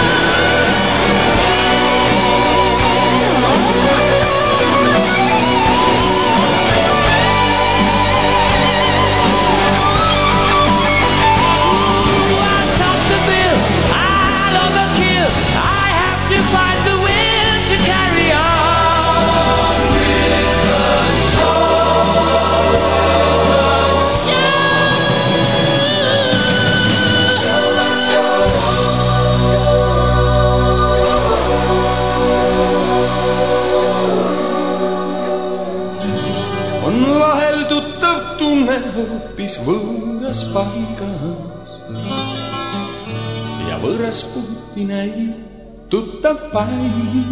Find the will to carry on with the show. Show, show must go on. On vahel tuttav tunne hoopis võõras paigas ja võõras puhti näib tuttav paik.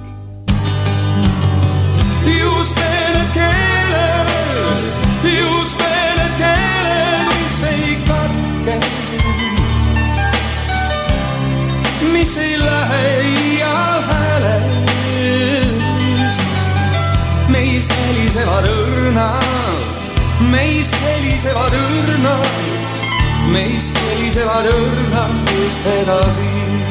Just need keeled, just need keeled, mis ei katke, mis ei lähe iial häälest. Meis helisevad õrnad, meis helisevad õrnad, meis helisevad õrnad edasi.